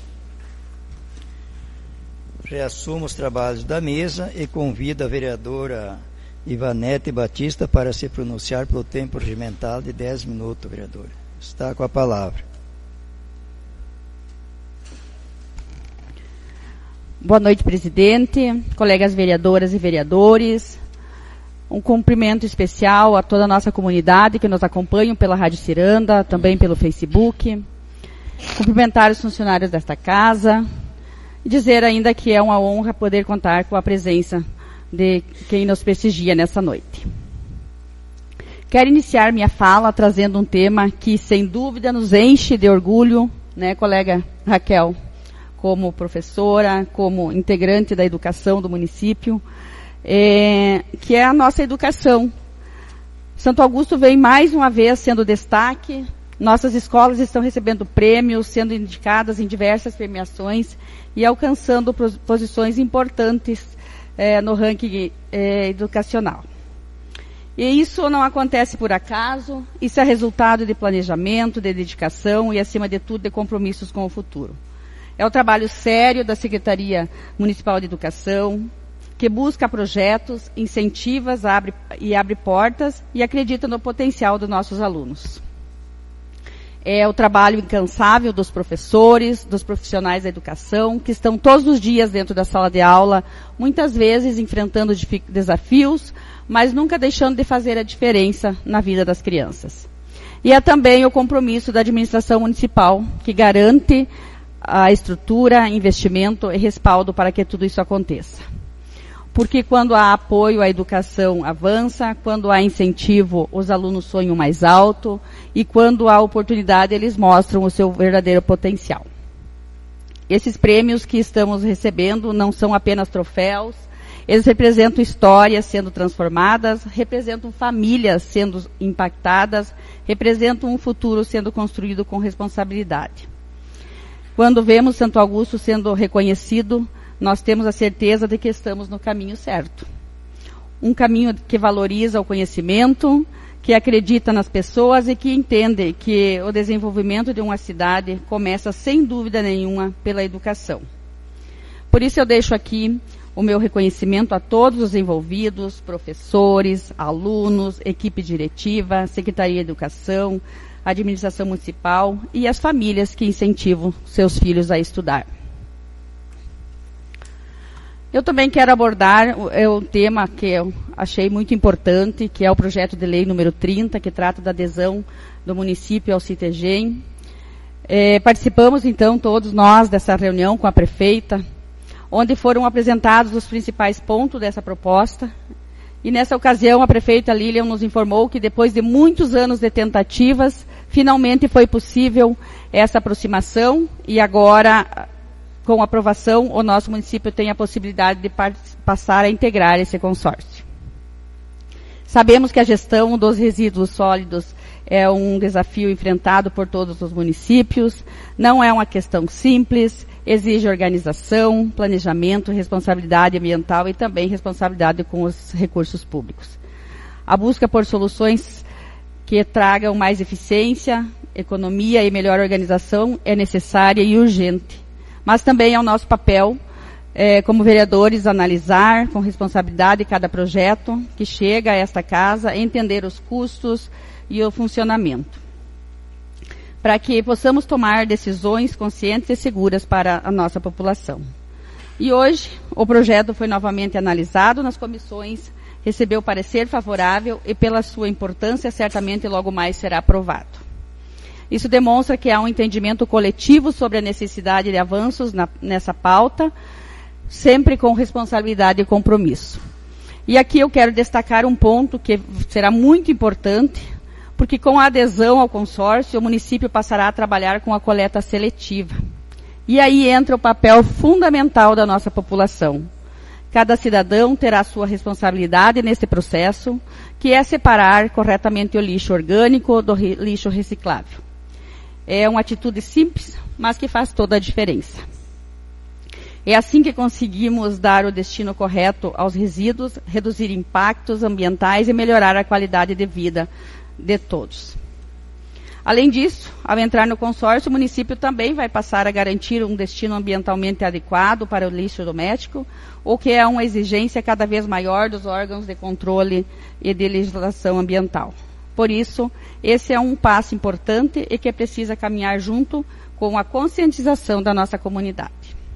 Reassumo os trabalhos da mesa e convido a vereadora Ivanete Batista para se pronunciar pelo tempo regimental de dez minutos, vereadora. Está com a palavra. Boa noite, presidente, colegas vereadoras e vereadores. Um cumprimento especial a toda a nossa comunidade que nos acompanham pela Rádio Ciranda, também pelo Facebook. Cumprimentar os funcionários desta casa e dizer ainda que é uma honra poder contar com a presença de quem nos prestigia nessa noite. Quero iniciar minha fala trazendo um tema que, sem dúvida, nos enche de orgulho, né, colega Raquel, como professora, como integrante da educação do município, é, que é a nossa educação. Santo Augusto vem mais uma vez sendo destaque. Nossas escolas estão recebendo prêmios, sendo indicadas em diversas premiações e alcançando posições importantes é, no ranking é, educacional. E isso não acontece por acaso, isso é resultado de planejamento, de dedicação e, acima de tudo, de compromissos com o futuro. É o trabalho sério da Secretaria Municipal de Educação, que busca projetos, incentiva abre, e abre portas e acredita no potencial dos nossos alunos. É o trabalho incansável dos professores, dos profissionais da educação, que estão todos os dias dentro da sala de aula, muitas vezes enfrentando desafios, mas nunca deixando de fazer a diferença na vida das crianças. E é também o compromisso da administração municipal, que garante a estrutura, investimento e respaldo para que tudo isso aconteça. Porque quando há apoio, a educação avança, quando há incentivo, os alunos sonham mais alto, e quando há oportunidade, eles mostram o seu verdadeiro potencial. Esses prêmios que estamos recebendo não são apenas troféus, eles representam histórias sendo transformadas, representam famílias sendo impactadas, representam um futuro sendo construído com responsabilidade. Quando vemos Santo Augusto sendo reconhecido, nós temos a certeza de que estamos no caminho certo. Um caminho que valoriza o conhecimento, que acredita nas pessoas e que entende que o desenvolvimento de uma cidade começa, sem dúvida nenhuma, pela educação. Por isso eu deixo aqui o meu reconhecimento a todos os envolvidos, professores, alunos, equipe diretiva, Secretaria de Educação, administração municipal e as famílias que incentivam seus filhos a estudar. Eu também quero abordar o, o tema que eu achei muito importante, que é o projeto de lei número trinta, que trata da adesão do município ao CITEGEM. É, participamos, então, todos nós dessa reunião com a prefeita, onde foram apresentados os principais pontos dessa proposta. E nessa ocasião, a prefeita Lilian nos informou que depois de muitos anos de tentativas, finalmente foi possível essa aproximação e agora, com aprovação, o nosso município tem a possibilidade de passar a integrar esse consórcio. Sabemos que a gestão dos resíduos sólidos é um desafio enfrentado por todos os municípios, não é uma questão simples, exige organização, planejamento, responsabilidade ambiental e também responsabilidade com os recursos públicos. A busca por soluções que tragam mais eficiência, economia e melhor organização é necessária e urgente. Mas também é o nosso papel, é, como vereadores, analisar com responsabilidade cada projeto que chega a esta casa, entender os custos e o funcionamento, para que possamos tomar decisões conscientes e seguras para a nossa população. E hoje, o projeto foi novamente analisado nas comissões, recebeu parecer favorável e, pela sua importância, certamente logo mais será aprovado. Isso demonstra que há um entendimento coletivo sobre a necessidade de avanços na, nessa pauta, sempre com responsabilidade e compromisso. E aqui eu quero destacar um ponto que será muito importante, porque com a adesão ao consórcio, o município passará a trabalhar com a coleta seletiva. E aí entra o papel fundamental da nossa população. Cada cidadão terá sua responsabilidade nesse processo, que é separar corretamente o lixo orgânico do lixo reciclável. É uma atitude simples, mas que faz toda a diferença. É assim que conseguimos dar o destino correto aos resíduos, reduzir impactos ambientais e melhorar a qualidade de vida de todos. Além disso, ao entrar no consórcio, o município também vai passar a garantir um destino ambientalmente adequado para o lixo doméstico, o que é uma exigência cada vez maior dos órgãos de controle e de legislação ambiental. Por isso, esse é um passo importante e que precisa caminhar junto com a conscientização da nossa comunidade.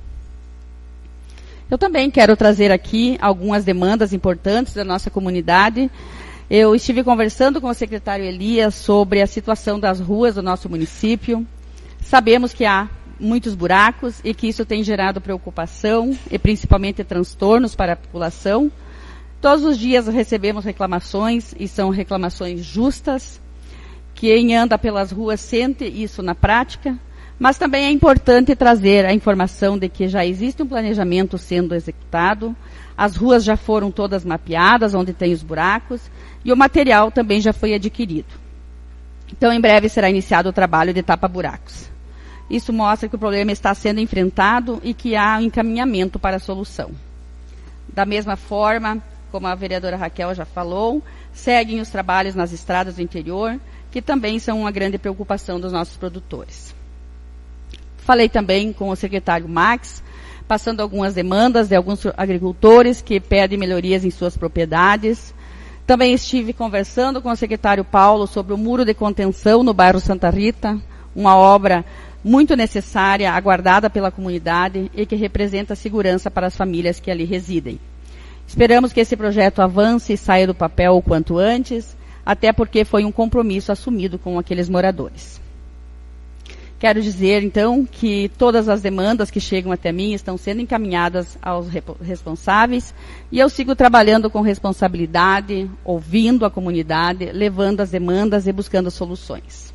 Eu também quero trazer aqui algumas demandas importantes da nossa comunidade. Eu estive conversando com o secretário Elias sobre a situação das ruas do nosso município. Sabemos que há muitos buracos e que isso tem gerado preocupação e principalmente transtornos para a população. Todos os dias recebemos reclamações e são reclamações justas. Quem anda pelas ruas sente isso na prática. Mas também é importante trazer a informação de que já existe um planejamento sendo executado, as ruas já foram todas mapeadas, onde tem os buracos, e o material também já foi adquirido. Então, em breve será iniciado o trabalho de tapa-buracos. Isso mostra que o problema está sendo enfrentado e que há um encaminhamento para a solução. Da mesma forma, como a vereadora Raquel já falou, seguem os trabalhos nas estradas do interior, que também são uma grande preocupação dos nossos produtores. Falei também com o secretário Max, passando algumas demandas de alguns agricultores que pedem melhorias em suas propriedades. Também estive conversando com o secretário Paulo sobre o muro de contenção no bairro Santa Rita, uma obra muito necessária, aguardada pela comunidade e que representa segurança para as famílias que ali residem. Esperamos que esse projeto avance e saia do papel o quanto antes, até porque foi um compromisso assumido com aqueles moradores. Quero dizer, então, que todas as demandas que chegam até mim estão sendo encaminhadas aos responsáveis e eu sigo trabalhando com responsabilidade, ouvindo a comunidade, levando as demandas e buscando soluções.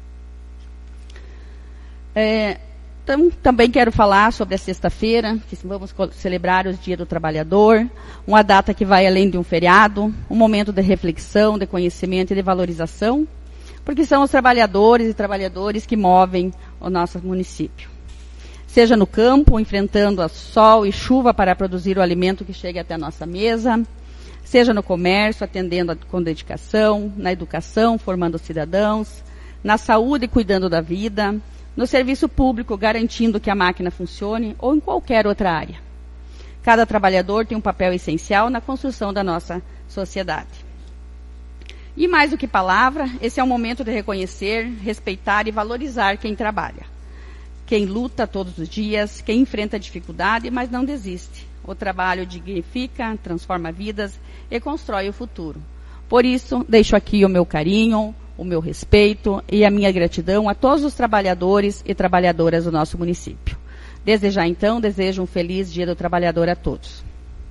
É, então, também quero falar sobre a sexta-feira, que vamos celebrar o Dia do Trabalhador, uma data que vai além de um feriado, um momento de reflexão, de conhecimento e de valorização, porque são os trabalhadores e trabalhadoras que movem o nosso município. Seja no campo, enfrentando a sol e chuva para produzir o alimento que chegue até a nossa mesa, seja no comércio, atendendo com dedicação, na educação, formando cidadãos, na saúde, cuidando da vida, no serviço público, garantindo que a máquina funcione, ou em qualquer outra área. Cada trabalhador tem um papel essencial na construção da nossa sociedade. E mais do que palavra, esse é o momento de reconhecer, respeitar e valorizar quem trabalha. Quem luta todos os dias, quem enfrenta dificuldade, mas não desiste. O trabalho dignifica, transforma vidas e constrói o futuro. Por isso, deixo aqui o meu carinho, o meu respeito e a minha gratidão a todos os trabalhadores e trabalhadoras do nosso município. Desde já, então, desejo um feliz Dia do Trabalhador a todos.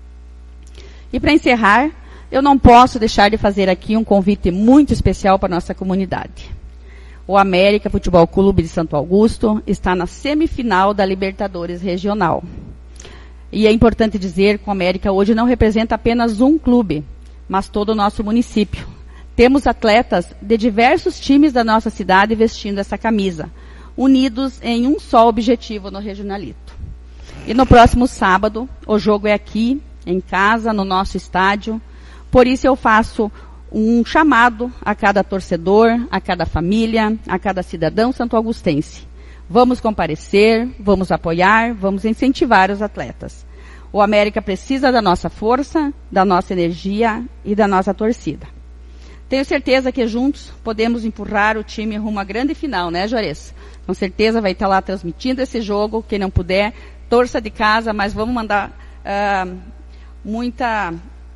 E para encerrar, eu não posso deixar de fazer aqui um convite muito especial para a nossa comunidade. O América Futebol Clube de Santo Augusto está na semifinal da Libertadores Regional. E é importante dizer que o América hoje não representa apenas um clube, mas todo o nosso município. Temos atletas de diversos times da nossa cidade vestindo essa camisa, unidos em um só objetivo no Regionalito. E no próximo sábado, o jogo é aqui, em casa, no nosso estádio. Por isso eu faço um chamado a cada torcedor, a cada família, a cada cidadão santo-augustense. Vamos comparecer, vamos apoiar, vamos incentivar os atletas. O América precisa da nossa força, da nossa energia e da nossa torcida. Tenho certeza que juntos podemos empurrar o time rumo à grande final, né, Juarez? Com certeza vai estar lá transmitindo esse jogo. Quem não puder, torça de casa, mas vamos mandar uh, muita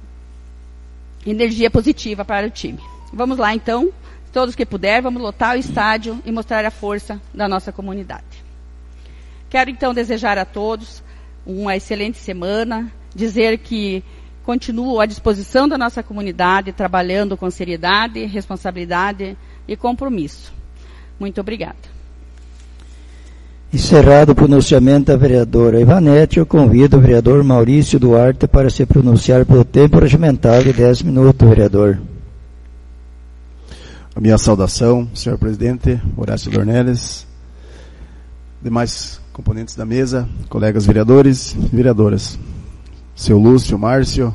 energia positiva para o time. Vamos lá, então, todos que puder, vamos lotar o estádio e mostrar a força da nossa comunidade. Quero, então, desejar a todos uma excelente semana, dizer que continuo à disposição da nossa comunidade, trabalhando com seriedade, responsabilidade e compromisso. Muito obrigada. Encerrado o pronunciamento da vereadora Ivanete, eu convido o vereador Maurício Duarte para se pronunciar pelo tempo regimental de dez minutos, vereador. A minha saudação, senhor presidente Horácio Dornelles, demais componentes da mesa, colegas vereadores e vereadoras, seu Lúcio, Márcio,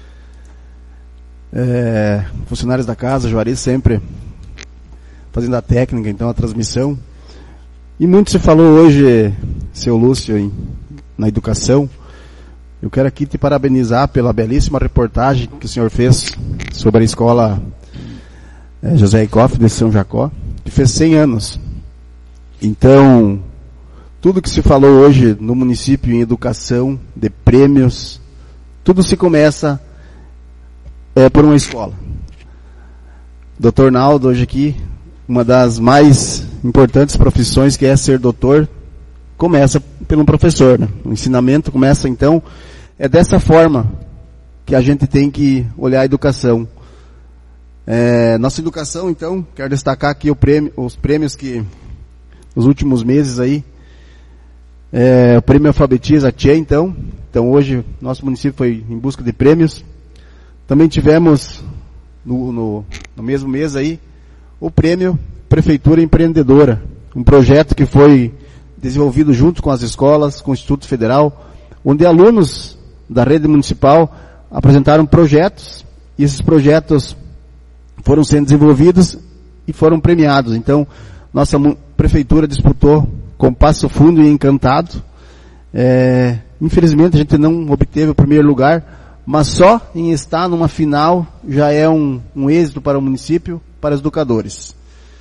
é, funcionários da casa, Juari sempre fazendo a técnica, então a transmissão. E muito se falou hoje, seu Lúcio, em, na educação. Eu quero aqui te parabenizar pela belíssima reportagem que o senhor fez sobre a escola é, José Icoff de São Jacó, que fez cem anos. Então, tudo que se falou hoje no município em educação, de prêmios, tudo se começa é, por uma escola. doutor Naldo, hoje aqui, uma das mais importantes profissões que é ser doutor, começa pelo professor, né? O ensinamento começa, então, é dessa forma que a gente tem que olhar a educação. É, nossa educação, então, quero destacar aqui o prêmio, os prêmios que, nos últimos meses aí, é, o prêmio Alfabetiza Tchê, então, então hoje, nosso município foi em busca de prêmios. Também tivemos, no, no, no mesmo mês aí, o prêmio Prefeitura Empreendedora, um projeto que foi desenvolvido junto com as escolas, com o Instituto Federal, onde alunos da rede municipal apresentaram projetos, e esses projetos foram sendo desenvolvidos e foram premiados. Então, nossa prefeitura disputou com Passo Fundo e Encantado. É, infelizmente a gente não obteve o primeiro lugar, mas só em estar numa final já é um, um êxito para o município, para os educadores.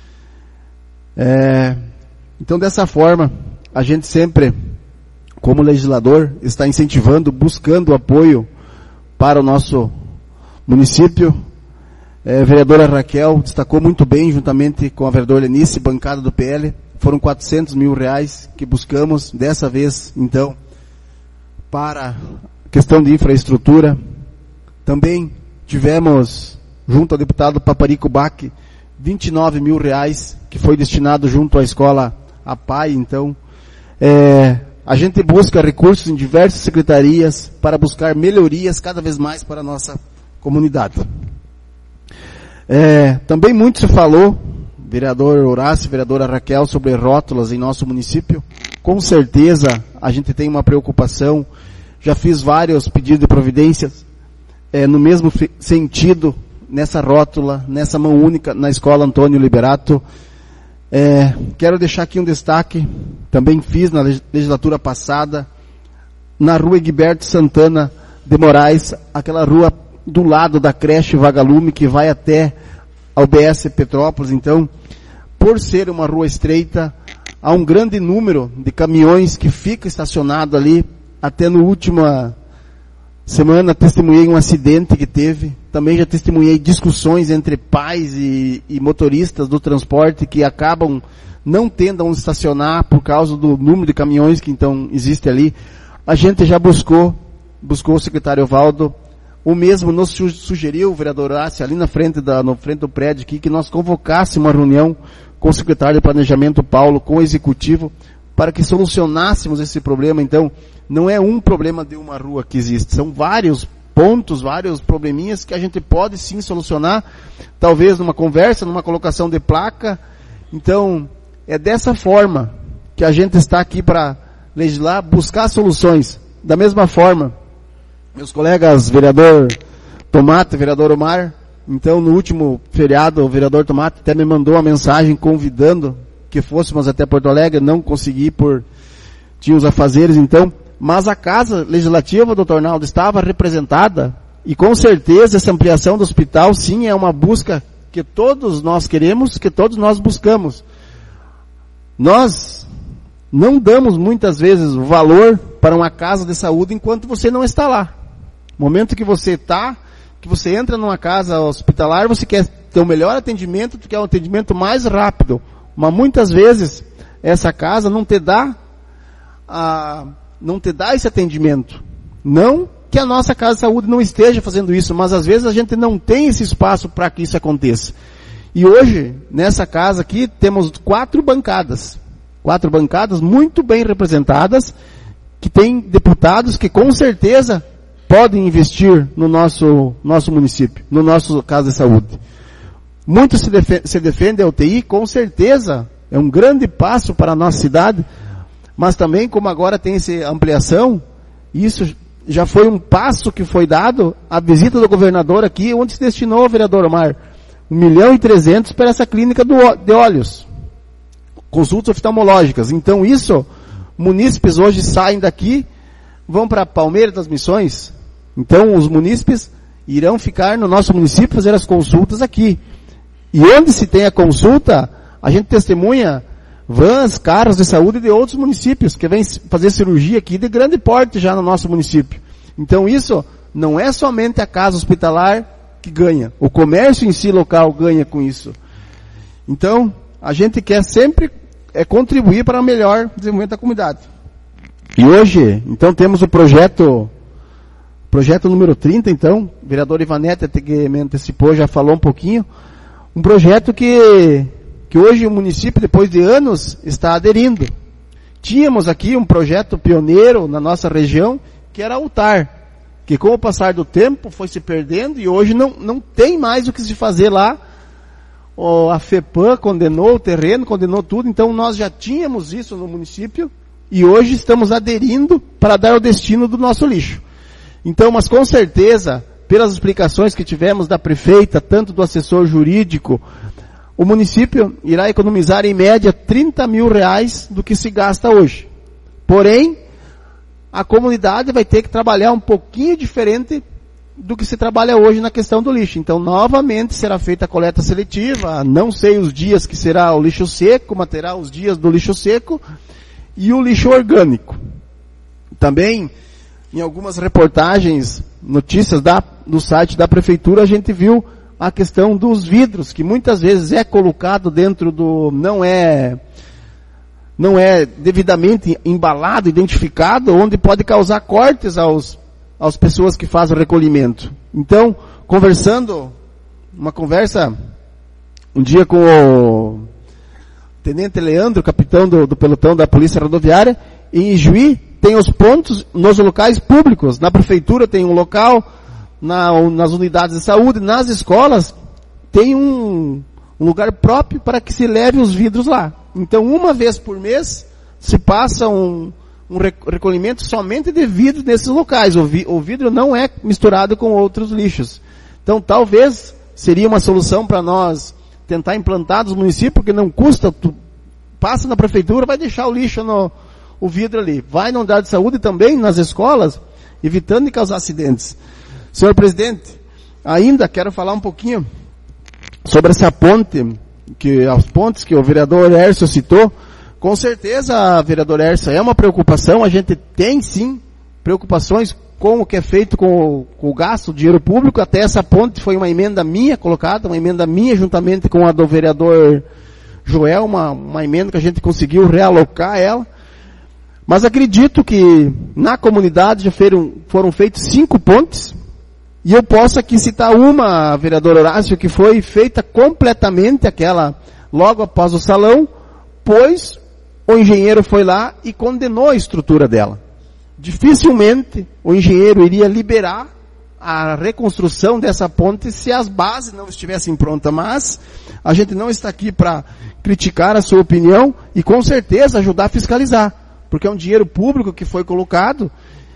É, então, dessa forma, a gente sempre, como legislador, está incentivando, buscando apoio para o nosso município. É, a vereadora Raquel destacou muito bem, juntamente com a vereadora Lenice, bancada do P L, foram quatrocentos mil reais que buscamos, dessa vez, então, para a questão de infraestrutura. Também tivemos, junto ao deputado Paparico Bac, vinte e nove mil reais, que foi destinado junto à escola A P A I, então. É, a gente busca recursos em diversas secretarias para buscar melhorias cada vez mais para a nossa comunidade. É, também muito se falou, vereador Horácio, vereadora Raquel, sobre rótulas em nosso município. Com certeza a gente tem uma preocupação, já fiz vários pedidos de providências é, no mesmo sentido, nessa rótula, nessa mão única, na escola Antônio Liberato. É, quero deixar aqui um destaque, também fiz na legislatura passada, na rua Egberto Santana de Moraes, aquela rua do lado da creche Vagalume, que vai até ao B S Petrópolis. Então, por ser uma rua estreita, há um grande número de caminhões que fica estacionado ali. Até no última semana testemunhei um acidente que teve. Também já testemunhei discussões entre pais e, e motoristas do transporte que acabam não tendo onde estacionar por causa do número de caminhões que então existe ali. A gente já buscou, buscou o secretário Valdo, o mesmo nos sugeriu, o vereador Horácio, ali na frente, da, no frente do prédio aqui, que nós convocássemos uma reunião com o secretário de Planejamento, Paulo, com o executivo, para que solucionássemos esse problema. Então, não é um problema de uma rua que existe, são vários pontos, vários probleminhas que a gente pode sim solucionar, talvez numa conversa, numa colocação de placa. Então, é dessa forma que a gente está aqui para legislar, buscar soluções. Da mesma forma, meus colegas, vereador Tomate, vereador Omar, então no último feriado, o vereador Tomate até me mandou uma mensagem convidando que fôssemos até Porto Alegre, não consegui por, tinha os afazeres, então, mas a Casa Legislativa, doutor Naldo, estava representada, e com certeza essa ampliação do hospital, sim, é uma busca que todos nós queremos, que todos nós buscamos. Nós não damos muitas vezes o valor para uma casa de saúde enquanto você não está lá. No momento que você está, que você entra numa casa hospitalar, você quer ter o melhor atendimento, tu quer um atendimento mais rápido. Mas muitas vezes, essa casa não te dá, a, não te dá esse atendimento. Não que a nossa casa de saúde não esteja fazendo isso, mas às vezes a gente não tem esse espaço para que isso aconteça. E hoje, nessa casa aqui, temos quatro bancadas. Quatro bancadas muito bem representadas, que tem deputados que com certeza podem investir no nosso, nosso município, no nosso casa de saúde. Muito se, defe se defende a U T I, com certeza, é um grande passo para a nossa cidade, mas também, como agora tem essa ampliação, isso já foi um passo que foi dado, a visita do governador aqui, onde se destinou o vereador Omar, um milhão e trezentos para essa clínica do, de olhos, consultas oftalmológicas. Então isso, munícipes hoje saem daqui, vão para Palmeiras das Missões, então os munícipes irão ficar no nosso município fazer as consultas aqui. E onde se tem a consulta, a gente testemunha vans, carros de saúde de outros municípios que vêm fazer cirurgia aqui de grande porte já no nosso município. Então isso não é somente a casa hospitalar que ganha. O comércio em si local ganha com isso. Então, a gente quer sempre é, contribuir para o melhor desenvolvimento da comunidade. E hoje, então, temos o projeto, projeto número trinta, então, o vereador Ivanete que me antecipou, já falou um pouquinho, um projeto que, que hoje o município, depois de anos, está aderindo. Tínhamos aqui um projeto pioneiro na nossa região, que era Altar, que com o passar do tempo foi se perdendo e hoje não, não tem mais o que se fazer lá. O, a FEPAM condenou o terreno, condenou tudo, então nós já tínhamos isso no município e hoje estamos aderindo para dar o destino do nosso lixo. Então, mas com certeza, pelas explicações que tivemos da prefeita, tanto do assessor jurídico, o município irá economizar em média trinta mil reais do que se gasta hoje. Porém, a comunidade vai ter que trabalhar um pouquinho diferente do que se trabalha hoje na questão do lixo. Então, novamente será feita a coleta seletiva, não sei os dias que será o lixo seco, mas terá os dias do lixo seco e o lixo orgânico. Também, em algumas reportagens, notícias da, do site da prefeitura, a gente viu a questão dos vidros, que muitas vezes é colocado dentro do, não é, não é devidamente embalado, identificado, onde pode causar cortes aos, às pessoas que fazem o recolhimento. Então, conversando, uma conversa, um dia com o Tenente Leandro, capitão do, do pelotão da Polícia Rodoviária, em Ijuí, tem os pontos nos locais públicos. Na prefeitura tem um local, na, nas unidades de saúde, nas escolas, tem um, um lugar próprio para que se leve os vidros lá. Então, uma vez por mês, se passa um, um recolhimento somente de vidro nesses locais. O, vi, o vidro não é misturado com outros lixos. Então, talvez seria uma solução para nós tentar implantar nos municípios, porque não custa, tu passa na prefeitura, vai deixar o lixo no o vidro ali. Vai na unidade de saúde também, nas escolas, evitando de causar acidentes. Senhor presidente, ainda quero falar um pouquinho sobre essa ponte, que as pontes que o vereador Hércio citou. Com certeza, vereador Hércio, é uma preocupação, a gente tem sim preocupações com o que é feito com o, com o gasto, o dinheiro público. Até essa ponte foi uma emenda minha colocada, uma emenda minha juntamente com a do vereador Joel, uma, uma emenda que a gente conseguiu realocar ela. Mas acredito que na comunidade já foram, foram feitos cinco pontes, e eu posso aqui citar uma, vereador Horácio, que foi feita completamente, aquela logo após o salão, pois o engenheiro foi lá e condenou a estrutura dela. Dificilmente o engenheiro iria liberar a reconstrução dessa ponte se as bases não estivessem prontas, mas a gente não está aqui para criticar a sua opinião e com certeza ajudar a fiscalizar, porque é um dinheiro público que foi colocado,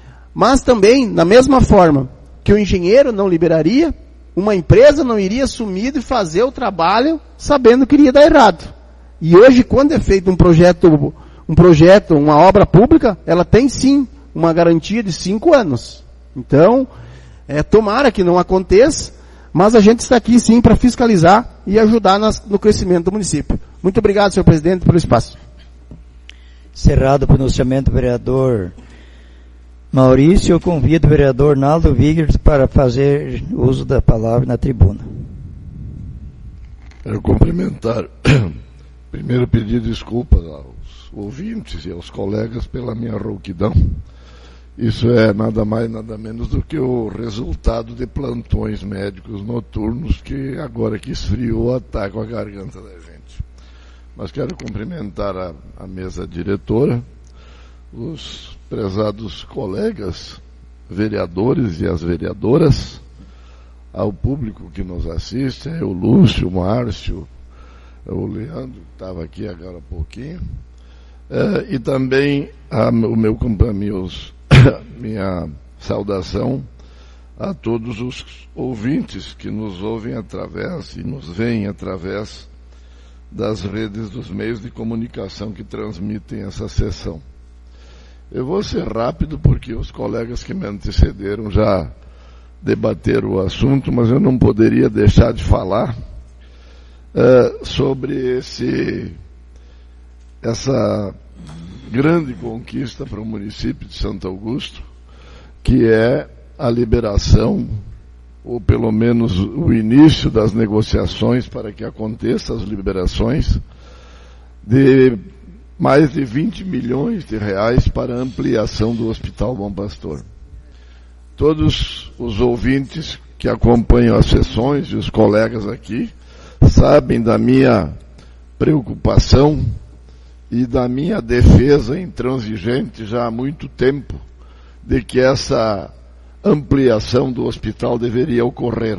mas também, da mesma forma que o engenheiro não liberaria, uma empresa não iria assumir e fazer o trabalho sabendo que iria dar errado. E hoje, quando é feito um projeto, um projeto, uma obra pública, ela tem sim uma garantia de cinco anos. Então, é, tomara que não aconteça, mas a gente está aqui sim para fiscalizar e ajudar nas, no crescimento do município. Muito obrigado, senhor presidente, pelo espaço. Encerrado o pronunciamento do vereador Maurício, eu convido o vereador Naldo Vigers para fazer uso da palavra na tribuna. Quero cumprimentar, primeiro pedir desculpas aos ouvintes e aos colegas pela minha rouquidão. Isso é nada mais, nada menos do que o resultado de plantões médicos noturnos que agora que esfriou atacam a garganta da gente. Mas quero cumprimentar a, a mesa diretora, os prezados colegas vereadores e as vereadoras, ao público que nos assiste, é o Lúcio, o Márcio, o Leandro, que estava aqui agora há pouquinho, uh, e também a, o meu meus, minha saudação a todos os ouvintes que nos ouvem através e nos veem através das redes dos meios de comunicação que transmitem essa sessão. Eu vou ser rápido porque os colegas que me antecederam já debateram o assunto, mas eu não poderia deixar de falar uh, sobre esse, essa grande conquista para o município de Santo Augusto, que é a liberação, ou pelo menos o início das negociações para que aconteçam as liberações, de mais de vinte milhões de reais para a ampliação do Hospital Bom Pastor. Todos os ouvintes que acompanham as sessões e os colegas aqui sabem da minha preocupação e da minha defesa intransigente já há muito tempo de que essa ampliação do hospital deveria ocorrer.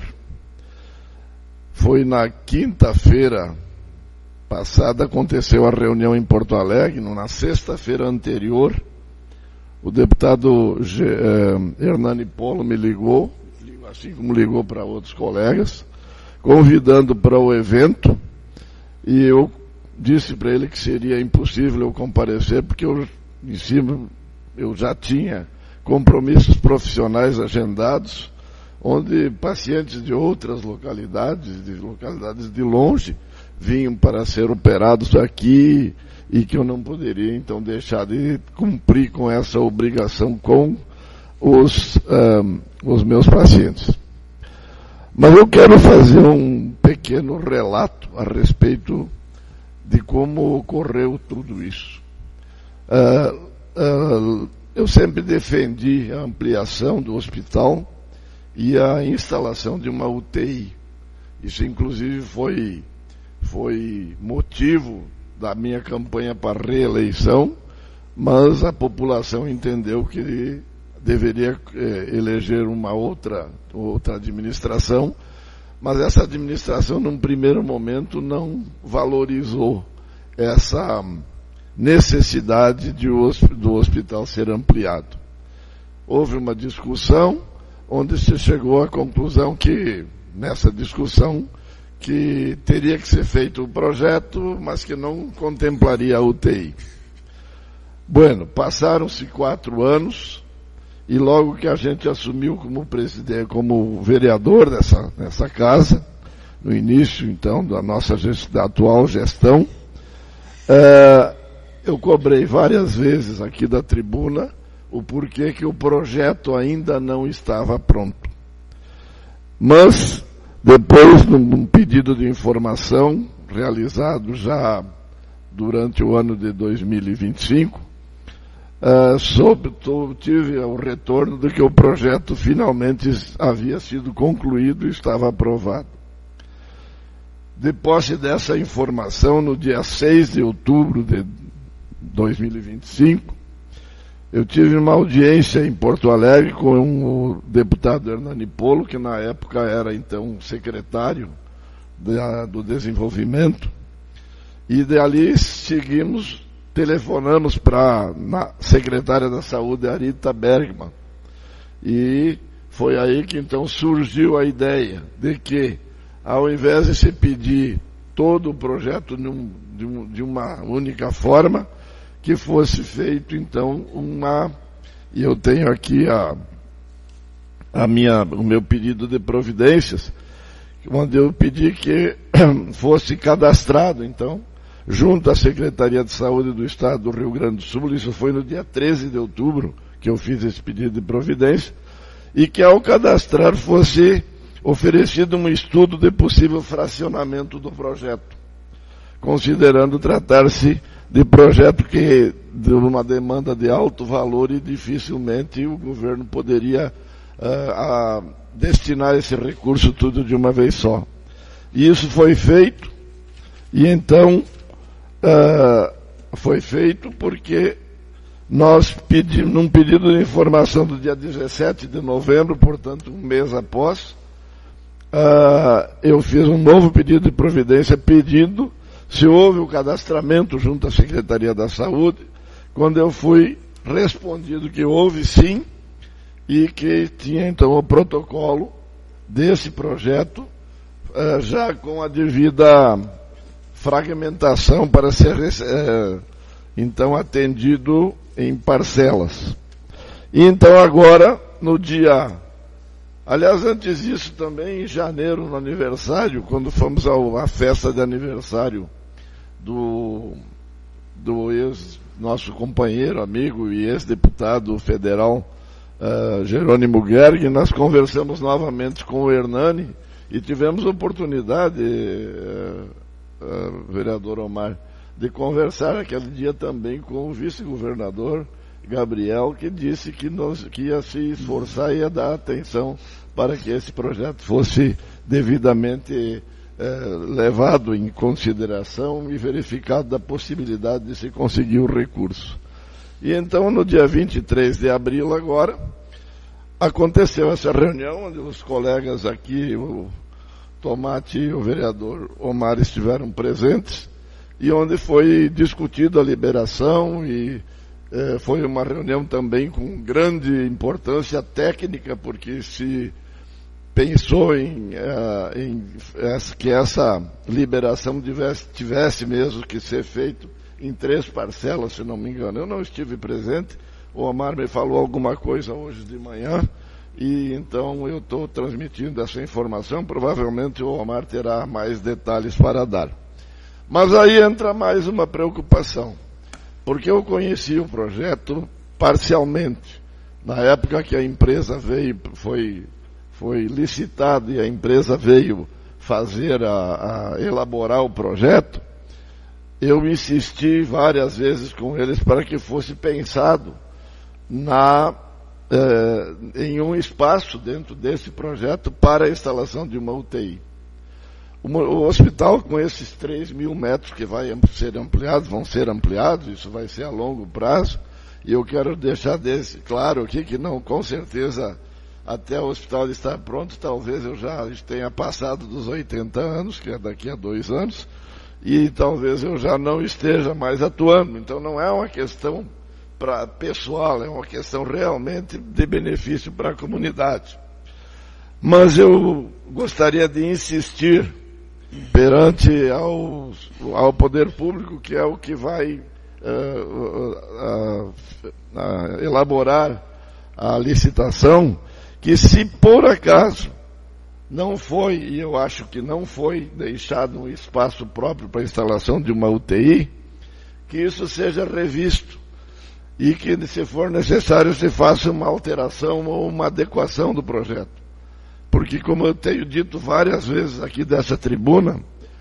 Foi na quinta-feira passada, aconteceu a reunião em Porto Alegre, na sexta-feira anterior, o deputado eh, Hernani Polo me ligou, assim como ligou para outros colegas, convidando para o evento, e eu disse para ele que seria impossível eu comparecer, porque eu, em cima, eu já tinha compromissos profissionais agendados, onde pacientes de outras localidades, de localidades de longe, vinham para ser operados aqui, e que eu não poderia, então, deixar de cumprir com essa obrigação com os, um, os meus pacientes. Mas eu quero fazer um pequeno relato a respeito de como ocorreu tudo isso. Uh, uh, eu sempre defendi a ampliação do hospital e a instalação de uma U T I. Isso, inclusive, foi, foi motivo da minha campanha para reeleição, mas a população entendeu que deveria eh, eleger uma outra, outra administração, mas essa administração, num primeiro momento, não valorizou essa necessidade de o, do hospital ser ampliado. Houve uma discussão onde se chegou à conclusão que, nessa discussão, que teria que ser feito o projeto, mas que não contemplaria a U T I. Bueno, passaram-se quatro anos, e logo que a gente assumiu como presidente, como vereador dessa, dessa casa, no início, então, da nossa gest, da atual gestão, uh, eu cobrei várias vezes aqui da tribuna o porquê que o projeto ainda não estava pronto. Mas, depois, num pedido de informação, realizado já durante o ano de dois mil e vinte e cinco, uh, soube, tive o retorno de que o projeto finalmente havia sido concluído e estava aprovado. De posse dessa informação, no dia seis de outubro de dois mil e vinte e cinco, eu tive uma audiência em Porto Alegre com o deputado Hernani Polo, que na época era então secretário da, do desenvolvimento, e dali seguimos, telefonamos para a secretária da saúde, Arita Bergman, e foi aí que então surgiu a ideia de que, ao invés de se pedir todo o projeto de, um, de, um, de uma única forma, que fosse feito, então, uma... E eu tenho aqui a, a minha, o meu pedido de providências, onde eu pedi que fosse cadastrado, então, junto à Secretaria de Saúde do Estado do Rio Grande do Sul, isso foi no dia treze de outubro que eu fiz esse pedido de providência, e que ao cadastrar fosse oferecido um estudo de possível fracionamento do projeto, considerando tratar-se de projeto que de uma demanda de alto valor e dificilmente o governo poderia uh, a destinar esse recurso tudo de uma vez só. E isso foi feito, e então uh, foi feito porque nós pedimos, num pedido de informação do dia dezessete de novembro, portanto um mês após, uh, eu fiz um novo pedido de providência pedindo se houve o cadastramento junto à Secretaria da Saúde, quando eu fui respondido que houve sim, e que tinha então o protocolo desse projeto, uh, já com a devida fragmentação para ser uh, então atendido em parcelas. E então agora, no dia, aliás, antes disso também, em janeiro, no aniversário, quando fomos ao, à festa de aniversário do, do ex, nosso companheiro, amigo e ex-deputado federal, uh, Jerônimo Gerg, nós conversamos novamente com o Hernani e tivemos oportunidade, uh, uh, vereador Omar, de conversar aquele dia também com o vice-governador Gabriel, que disse que, nos, que ia se esforçar e ia dar atenção para que esse projeto fosse devidamente eh, levado em consideração e verificado da possibilidade de se conseguir o recurso. E então, no dia vinte e três de abril agora, aconteceu essa reunião, onde os colegas aqui, o Tomate e o vereador Omar estiveram presentes, e onde foi discutida a liberação e eh, foi uma reunião também com grande importância técnica, porque se pensou em, uh, em essa, que essa liberação tivesse, tivesse mesmo que ser feito em três parcelas, se não me engano. Eu não estive presente, o Omar me falou alguma coisa hoje de manhã, e então eu estou transmitindo essa informação, provavelmente o Omar terá mais detalhes para dar. Mas aí entra mais uma preocupação, porque eu conheci o projeto parcialmente. Na época que a empresa veio, foi, foi licitado e a empresa veio fazer, a, a elaborar o projeto, eu insisti várias vezes com eles para que fosse pensado na, eh, em um espaço dentro desse projeto para a instalação de uma U T I. O hospital, com esses três mil metros que vai ser ampliados, vão ser ampliados, isso vai ser a longo prazo, e eu quero deixar desse claro aqui que não, com certeza, até o hospital estar pronto, talvez eu já tenha passado dos oitenta anos, que é daqui a dois anos, e talvez eu já não esteja mais atuando. Então não é uma questão pra, pessoal, é uma questão realmente de benefício para a comunidade. Mas eu gostaria de insistir perante ao, ao poder público, que é o que vai uh, uh, uh, uh, elaborar a licitação, que se por acaso não foi, e eu acho que não foi deixado um espaço próprio para a instalação de uma U T I, que isso seja revisto e que, se for necessário, se faça uma alteração ou uma adequação do projeto. Porque, como eu tenho dito várias vezes aqui dessa tribuna,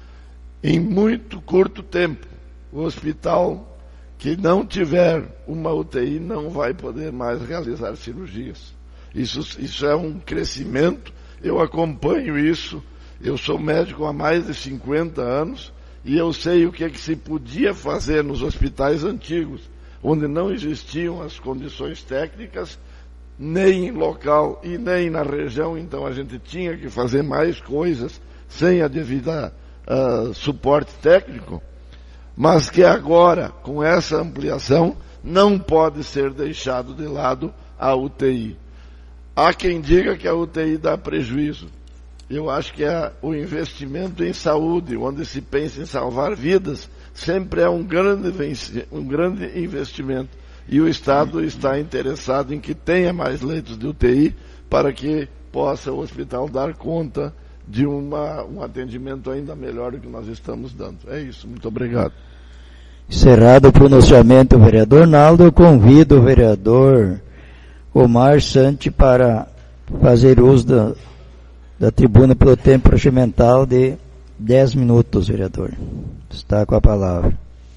em muito curto tempo, o hospital que não tiver uma U T I não vai poder mais realizar cirurgias. Isso, isso é um crescimento, eu acompanho isso, eu sou médico há mais de cinquenta anos, e eu sei o que é que se podia fazer nos hospitais antigos, onde não existiam as condições técnicas, nem em local e nem na região, então a gente tinha que fazer mais coisas sem a devida uh, suporte técnico, mas que agora, com essa ampliação, não pode ser deixado de lado a U T I. Há quem diga que a U T I dá prejuízo. Eu acho que é o investimento em saúde, onde se pensa em salvar vidas, sempre é um grande, um grande investimento. E o Estado está interessado em que tenha mais leitos de U T I para que possa o hospital dar conta de uma, um atendimento ainda melhor do que nós estamos dando. É isso, muito obrigado. Encerrado o pronunciamento do vereador Naldo, eu convido o vereador Omar Santi para fazer uso da, da tribuna pelo tempo procedimental de dez minutos, vereador. Está com a palavra.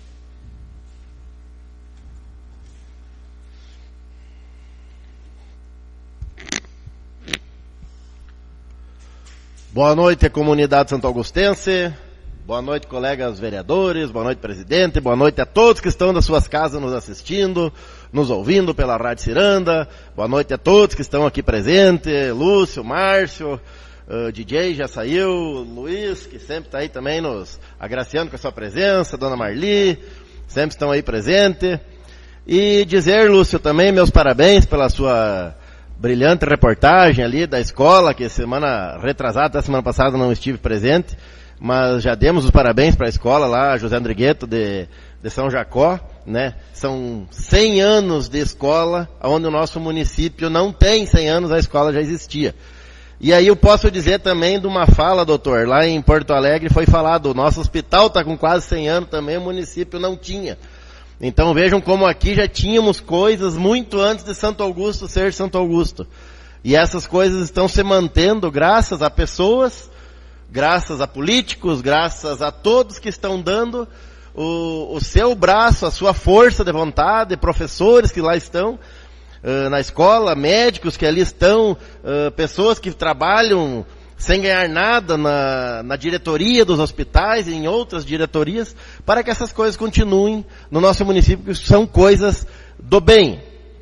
Boa noite, comunidade santo augustense. Boa noite, colegas vereadores. Boa noite, presidente. Boa noite a todos que estão das suas casas nos assistindo, nos ouvindo pela Rádio Ciranda. Boa noite a todos que estão aqui presentes. Lúcio, Márcio, o D J já saiu, o Luiz, que sempre está aí também nos agraciando com a sua presença, Dona Marli, sempre estão aí presentes. E dizer, Lúcio, também meus parabéns pela sua brilhante reportagem ali da escola, que semana retrasada, até semana passada não estive presente, mas já demos os parabéns para a escola lá, José Andrigueto de, de São Jacó, né? São cem anos de escola, onde o nosso município não tem cem anos, a escola já existia. E aí eu posso dizer também de uma fala, doutor, lá em Porto Alegre foi falado, o nosso hospital está com quase cem anos também, o município não tinha. Então vejam como aqui já tínhamos coisas muito antes de Santo Augusto ser Santo Augusto. E essas coisas estão se mantendo graças a pessoas, graças a políticos, graças a todos que estão dando o, o seu braço, a sua força de vontade, professores que lá estão uh, na escola, médicos que ali estão, uh, pessoas que trabalham sem ganhar nada na, na diretoria dos hospitais e em outras diretorias, para que essas coisas continuem no nosso município, que são coisas do bem.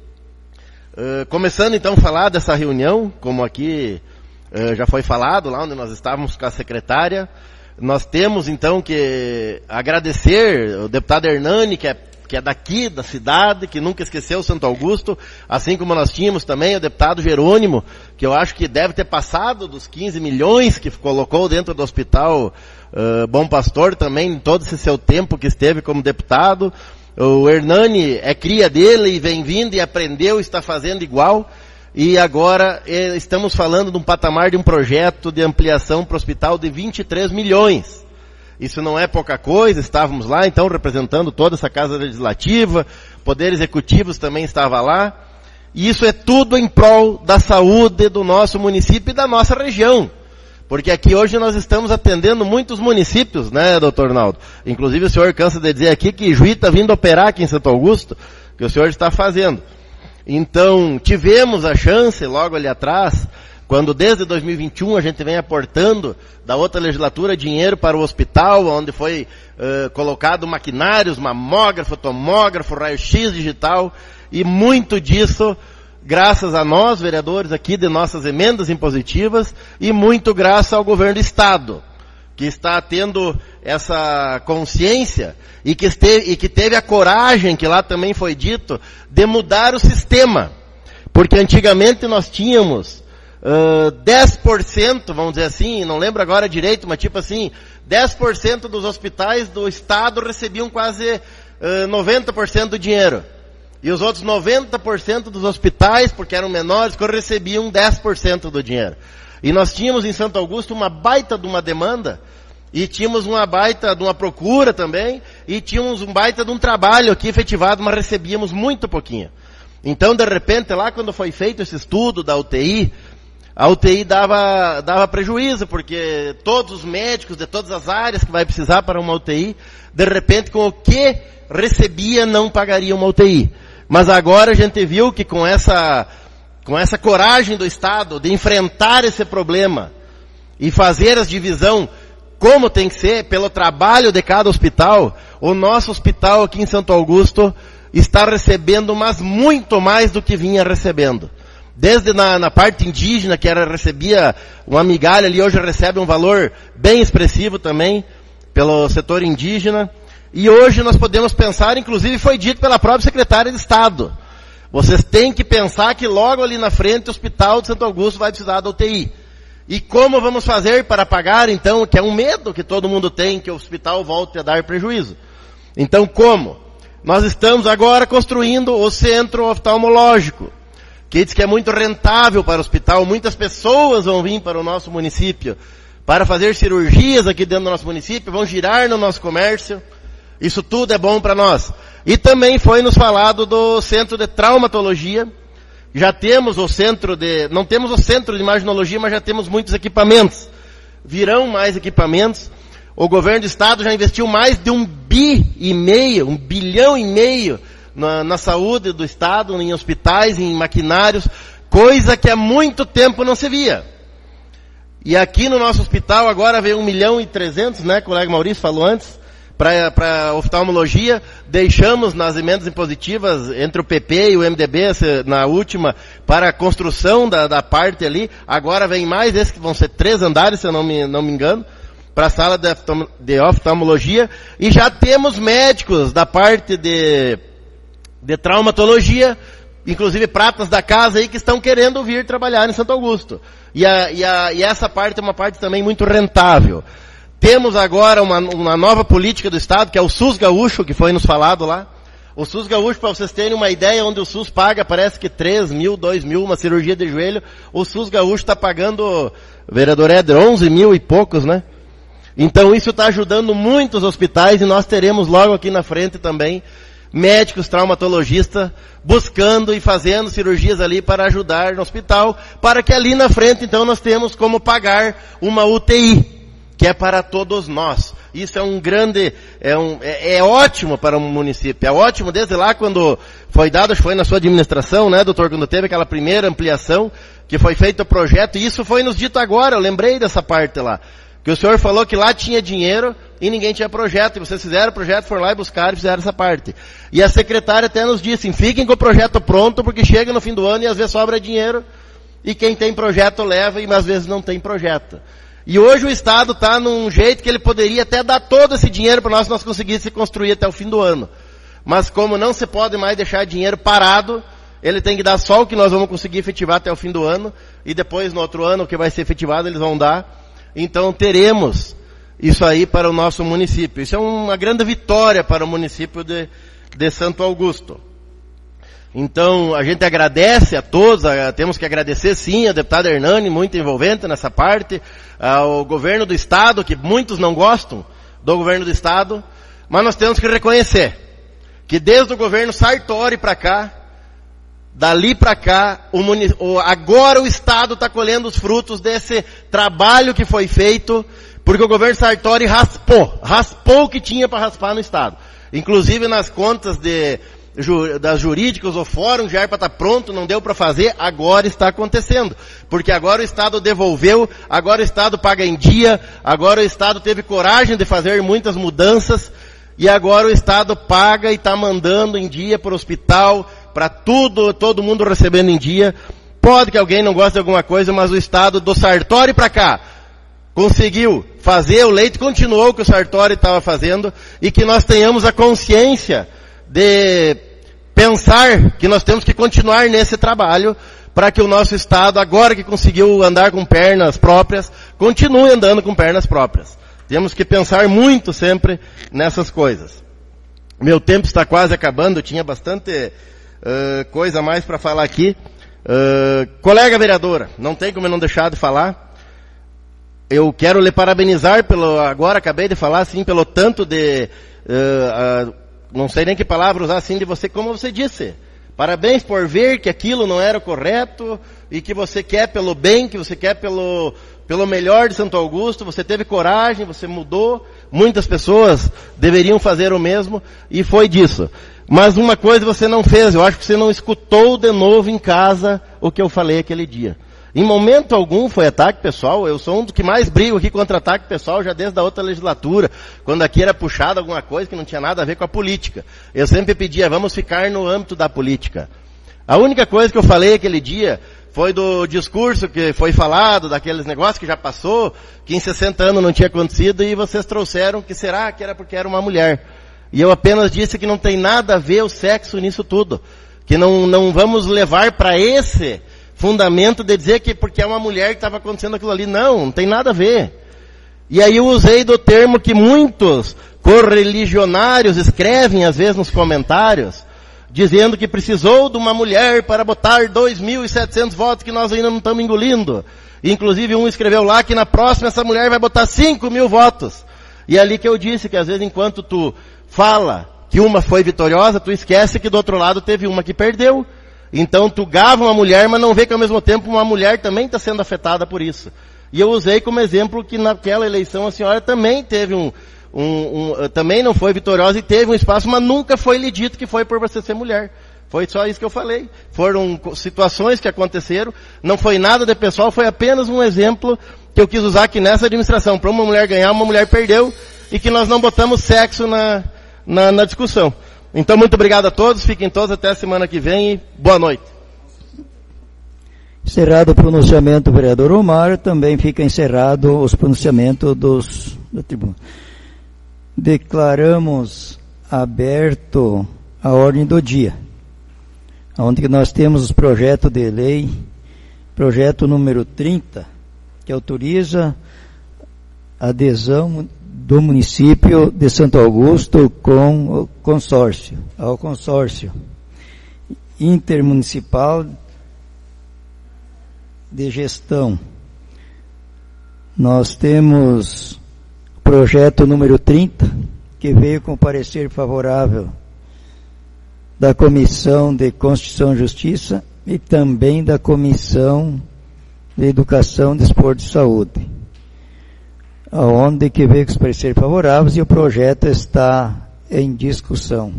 Uh, começando então a falar dessa reunião, como aqui uh, já foi falado, lá onde nós estávamos com a secretária, nós temos então que agradecer o deputado Hernani, que é que é daqui, da cidade, que nunca esqueceu Santo Augusto, assim como nós tínhamos também o deputado Jerônimo, que eu acho que deve ter passado dos quinze milhões que colocou dentro do hospital uh, Bom Pastor também, em todo esse seu tempo que esteve como deputado. O Hernani é cria dele e vem vindo e aprendeu, está fazendo igual. E agora eh, estamos falando de um patamar de um projeto de ampliação para o hospital de vinte e três milhões. Isso não é pouca coisa, estávamos lá, então, representando toda essa Casa Legislativa, Poder Executivo também estava lá, e isso é tudo em prol da saúde do nosso município e da nossa região. Porque aqui hoje nós estamos atendendo muitos municípios, né, doutor Naldo? Inclusive o senhor cansa de dizer aqui que Juí está vindo operar aqui em Santo Augusto, que o senhor está fazendo. Então, tivemos a chance, logo ali atrás, quando desde dois mil e vinte e um a gente vem aportando da outra legislatura dinheiro para o hospital, onde foi uh, colocado maquinários, mamógrafo, tomógrafo, raio-x digital, e muito disso graças a nós, vereadores, aqui de nossas emendas impositivas, e muito graças ao governo do Estado, que está tendo essa consciência e que, esteve, e que teve a coragem, que lá também foi dito, de mudar o sistema. Porque antigamente nós tínhamos Uh, dez por cento, vamos dizer assim, não lembro agora direito, mas tipo assim, dez por cento dos hospitais do Estado recebiam quase uh, noventa por cento do dinheiro. E os outros noventa por cento dos hospitais, porque eram menores, recebiam dez por cento do dinheiro. E nós tínhamos em Santo Augusto uma baita de uma demanda, e tínhamos uma baita de uma procura também, e tínhamos um baita de um trabalho aqui efetivado, mas recebíamos muito pouquinho. Então, de repente, lá quando foi feito esse estudo da U T I, a U T I dava, dava prejuízo, porque todos os médicos de todas as áreas que vai precisar para uma U T I, de repente com o que recebia não pagaria uma U T I. Mas agora a gente viu que com essa, com essa coragem do Estado de enfrentar esse problema e fazer as divisão como tem que ser, pelo trabalho de cada hospital, o nosso hospital aqui em Santo Augusto está recebendo, mas muito mais do que vinha recebendo. Desde na, na parte indígena, que era, recebia uma migalha ali, hoje recebe um valor bem expressivo também, pelo setor indígena. E hoje nós podemos pensar, inclusive foi dito pela própria secretária de Estado, vocês têm que pensar que logo ali na frente o Hospital de Santo Augusto vai precisar da U T I. E como vamos fazer para pagar, então, que é um medo que todo mundo tem, que o hospital volte a dar prejuízo. Então como? Nós estamos agora construindo o centro oftalmológico, que diz que é muito rentável para o hospital, muitas pessoas vão vir para o nosso município para fazer cirurgias aqui dentro do nosso município, vão girar no nosso comércio, isso tudo é bom para nós. E também foi nos falado do centro de traumatologia, já temos o centro de, não temos o centro de imaginologia, mas já temos muitos equipamentos, virão mais equipamentos, o governo do estado já investiu mais de um bi e meio, um bilhão e meio, Na, na saúde do estado, em hospitais, em maquinários, coisa que há muito tempo não se via. E aqui no nosso hospital agora veio um milhão e trezentos, né, o colega Maurício falou antes, para oftalmologia, deixamos nas emendas impositivas entre o P P e o M D B, na última, para a construção da, da parte ali. Agora vem mais, esses que vão ser três andares, se eu não me, não me engano, para a sala de, de oftalmologia. E já temos médicos da parte de, de traumatologia, inclusive pratas da casa aí, que estão querendo vir trabalhar em Santo Augusto. E, a, e, a, e essa parte é uma parte também muito rentável. Temos agora uma, uma nova política do Estado, que é o SUS Gaúcho, que foi nos falado lá. O SUS Gaúcho, para vocês terem uma ideia, onde o SUS paga, parece que três mil, dois mil, uma cirurgia de joelho, o SUS Gaúcho está pagando, vereador Éder, onze mil e poucos, né? Então isso está ajudando muito os hospitais, e nós teremos logo aqui na frente também médicos traumatologistas buscando e fazendo cirurgias ali para ajudar no hospital, para que ali na frente então nós temos como pagar uma U T I. Que é para todos nós. Isso é um grande, é, um, é, é ótimo para o município. É ótimo desde lá quando foi dado, acho que foi na sua administração, né, doutor, quando teve aquela primeira ampliação, que foi feito o projeto, e isso foi nos dito agora, eu lembrei dessa parte lá. Que o senhor falou que lá tinha dinheiro e ninguém tinha projeto, e vocês fizeram o projeto, foram lá e buscaram e fizeram essa parte. E a secretária até nos disse, fiquem com o projeto pronto, porque chega no fim do ano e às vezes sobra dinheiro, e quem tem projeto leva, e às vezes não tem projeto. E hoje o Estado está num jeito que ele poderia até dar todo esse dinheiro para nós, se nós conseguíssemos construir até o fim do ano. Mas como não se pode mais deixar dinheiro parado, ele tem que dar só o que nós vamos conseguir efetivar até o fim do ano, e depois no outro ano o que vai ser efetivado eles vão dar. Então teremos isso aí para o nosso município. Isso é uma grande vitória para o município de, de Santo Augusto. Então, a gente agradece a todos, a, temos que agradecer sim a deputada Hernani, muito envolvente nessa parte, ao governo do Estado, que muitos não gostam do governo do Estado, mas nós temos que reconhecer que desde o governo Sartori para cá, dali para cá, o munic... agora o Estado está colhendo os frutos desse trabalho que foi feito, porque o governo Sartori raspou, raspou o que tinha para raspar no Estado. Inclusive nas contas de... das jurídicas, o fórum já era para estar pronto, não deu para fazer, agora está acontecendo. Porque agora o Estado devolveu, agora o Estado paga em dia, agora o Estado teve coragem de fazer muitas mudanças, e agora o Estado paga e está mandando em dia para o hospital, para tudo, todo mundo recebendo em dia. Pode que alguém não goste de alguma coisa, mas o Estado do Sartori para cá conseguiu fazer, o leite continuou o que o Sartori estava fazendo, e que nós tenhamos a consciência de pensar que nós temos que continuar nesse trabalho para que o nosso Estado, agora que conseguiu andar com pernas próprias, continue andando com pernas próprias. Temos que pensar muito sempre nessas coisas. Meu tempo está quase acabando, eu tinha bastante uh, coisa a mais para falar aqui. Uh, colega vereadora, não tem como eu não deixar de falar. Eu quero lhe parabenizar pelo, agora acabei de falar assim, pelo tanto de... Uh, uh, não sei nem que palavra usar assim de você, como você disse. Parabéns por ver que aquilo não era correto e que você quer pelo bem, que você quer pelo, pelo melhor de Santo Augusto. Você teve coragem, você mudou. Muitas pessoas deveriam fazer o mesmo e foi disso. Mas uma coisa você não fez, eu acho que você não escutou de novo em casa o que eu falei aquele dia. Em momento algum foi ataque pessoal, eu sou um dos que mais brigo aqui contra ataque pessoal já desde a outra legislatura, quando aqui era puxado alguma coisa que não tinha nada a ver com a política. Eu sempre pedia, vamos ficar no âmbito da política. A única coisa que eu falei aquele dia foi do discurso que foi falado, daqueles negócios que já passou, que em sessenta anos não tinha acontecido, e vocês trouxeram que será que era porque era uma mulher. E eu apenas disse que não tem nada a ver o sexo nisso tudo. Que não, não vamos levar para esse fundamento de dizer que porque é uma mulher que estava acontecendo aquilo ali. Não, não tem nada a ver. E aí eu usei do termo que muitos correligionários escrevem às vezes nos comentários, dizendo que precisou de uma mulher para botar dois mil e setecentos votos que nós ainda não estamos engolindo. Inclusive um escreveu lá que na próxima essa mulher vai botar cinco mil votos. E é ali que eu disse que às vezes enquanto tu fala que uma foi vitoriosa, tu esquece que do outro lado teve uma que perdeu. Então tu gava uma mulher, mas não vê que ao mesmo tempo uma mulher também está sendo afetada por isso. E eu usei como exemplo que naquela eleição a senhora também teve um, um, um, também não foi vitoriosa e teve um espaço, mas nunca foi lhe dito que foi por você ser mulher. Foi só isso que eu falei. Foram situações que aconteceram, não foi nada de pessoal, foi apenas um exemplo que eu quis usar aqui nessa administração. Para uma mulher ganhar, uma mulher perdeu, e que nós não botamos sexo na, na, na discussão. Então, muito obrigado a todos, fiquem todos até a semana que vem e boa noite. Encerrado o pronunciamento do vereador Omar, também fica encerrado os pronunciamentos dos, da tribuna. Declaramos aberto a ordem do dia, onde nós temos os projetos de lei, projeto número trinta, que autoriza a adesão do município de Santo Augusto com o consórcio, ao consórcio intermunicipal de gestão. Nós temos o projeto número trinta, que veio com parecer favorável da Comissão de Constituição e Justiça e também da Comissão de Educação, Desporto e Saúde, aonde que veio com os pareceres favoráveis e o projeto está em discussão.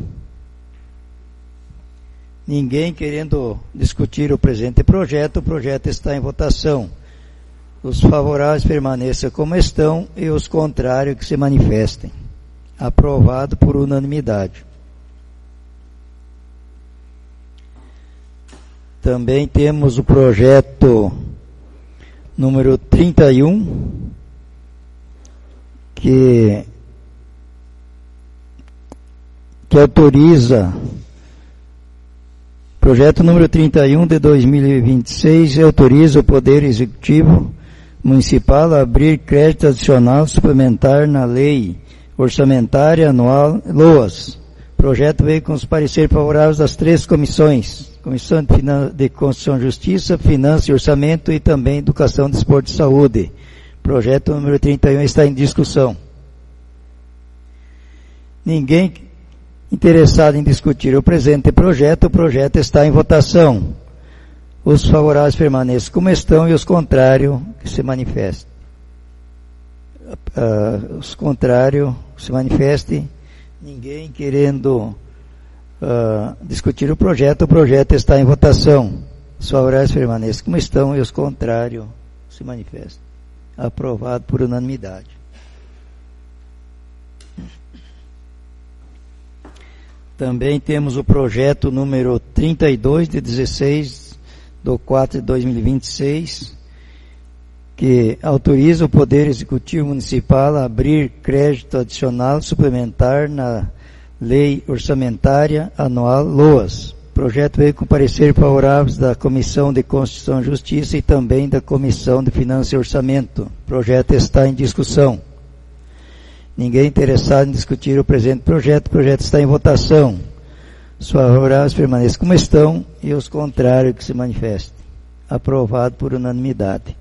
Ninguém querendo discutir o presente projeto, o projeto está em votação. Os favoráveis permaneçam como estão e os contrários que se manifestem. Aprovado por unanimidade. Também temos o projeto número trinta e um, que, que autoriza, projeto número trinta e um de dois mil e vinte e seis, autoriza o Poder Executivo Municipal a abrir crédito adicional suplementar na Lei Orçamentária Anual LOAS. O projeto veio com os pareceres favoráveis das três comissões, Comissão de, Finan- de Constituição e Justiça, Finanças e Orçamento e também Educação, Desporto e Saúde. Projeto número trinta e um está em discussão. Ninguém interessado em discutir o presente projeto, o projeto está em votação. Os favoráveis permaneçam como estão e os contrários que se manifestem. Uh, os contrários se manifestem. Ninguém querendo uh, discutir o projeto, o projeto está em votação. Os favoráveis permaneçam como estão e os contrários se manifestem. Aprovado por unanimidade. Também temos o projeto número trinta e dois, de dezesseis de quatro de dois mil e vinte e seis, que autoriza o Poder Executivo Municipal a abrir crédito adicional suplementar na Lei Orçamentária Anual LOAS. O projeto veio com parecer favoráveis da Comissão de Constituição e Justiça e também da Comissão de Finanças e Orçamento. O projeto está em discussão. Ninguém interessado em discutir o presente projeto, o projeto está em votação. Os favoráveis permaneçam como estão e os contrários que se manifestem. Aprovado por unanimidade.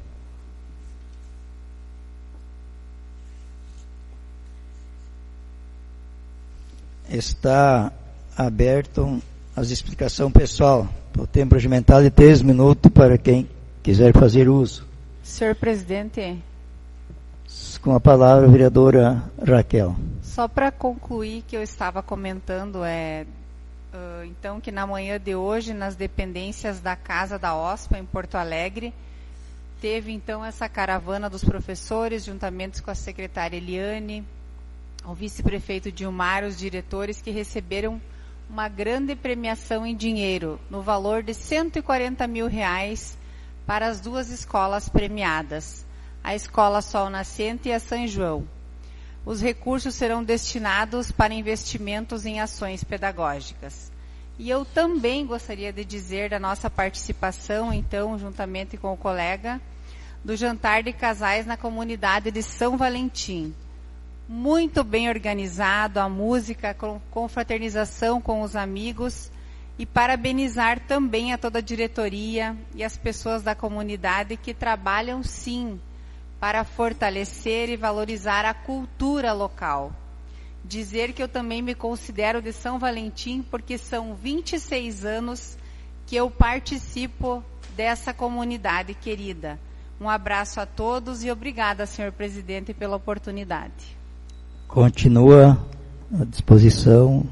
Está aberto as explicações pessoal. O tempo regimentado de três minutos para quem quiser fazer uso. Senhor presidente, com a palavra a vereadora Raquel. só para concluir que eu estava comentando, é, uh, então que na manhã de hoje, nas dependências da Casa da O S P A, em Porto Alegre, teve então essa caravana dos professores, juntamente com a secretária Eliane, o vice-prefeito Dilmar, os diretores, que receberam uma grande premiação em dinheiro, no valor de cento e quarenta mil reais, para as duas escolas premiadas, a Escola Sol Nascente e a São João. Os recursos serão destinados para investimentos em ações pedagógicas. E eu também gostaria de dizer da nossa participação, então, juntamente com o colega, do jantar de casais na comunidade de São Valentim. Muito bem organizado, a música, com confraternização com os amigos, e parabenizar também a toda a diretoria e as pessoas da comunidade que trabalham, sim, para fortalecer e valorizar a cultura local. Dizer que eu também me considero de São Valentim, porque são vinte e seis anos que eu participo dessa comunidade querida. Um abraço a todos e obrigada, senhor presidente, pela oportunidade. Continua à disposição.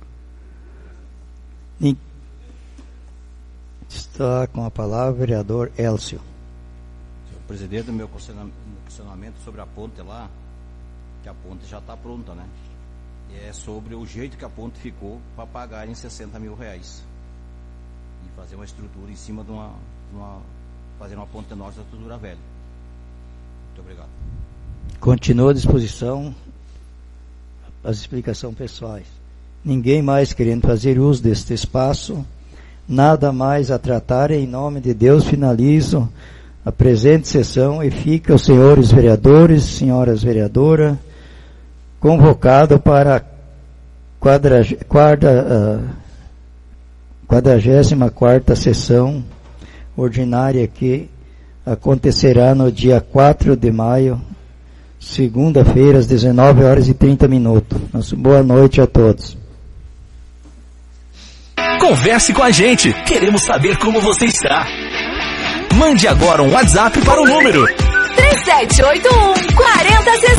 Está com a palavra o vereador Elcio. Senhor presidente, meu questionamento sobre a ponte lá, que a ponte já está pronta, né? E é sobre o jeito que a ponte ficou para pagar em sessenta mil reais. E fazer uma estrutura em cima de uma, de uma fazer uma ponte nossa da estrutura velha. Muito obrigado. Continua à disposição as explicações pessoais. Ninguém mais querendo fazer uso deste espaço, nada mais a tratar, em nome de Deus finalizo a presente sessão e fica os senhores vereadores, senhoras vereadoras, convocado para a quadragésima quarta sessão ordinária que acontecerá no dia quatro de maio, segunda-feira, às dezenove horas e trinta minutos. Nossa, boa noite a todos. Converse com a gente, queremos saber como você está. Mande agora um WhatsApp para o número três sete oito um, quatro zero zero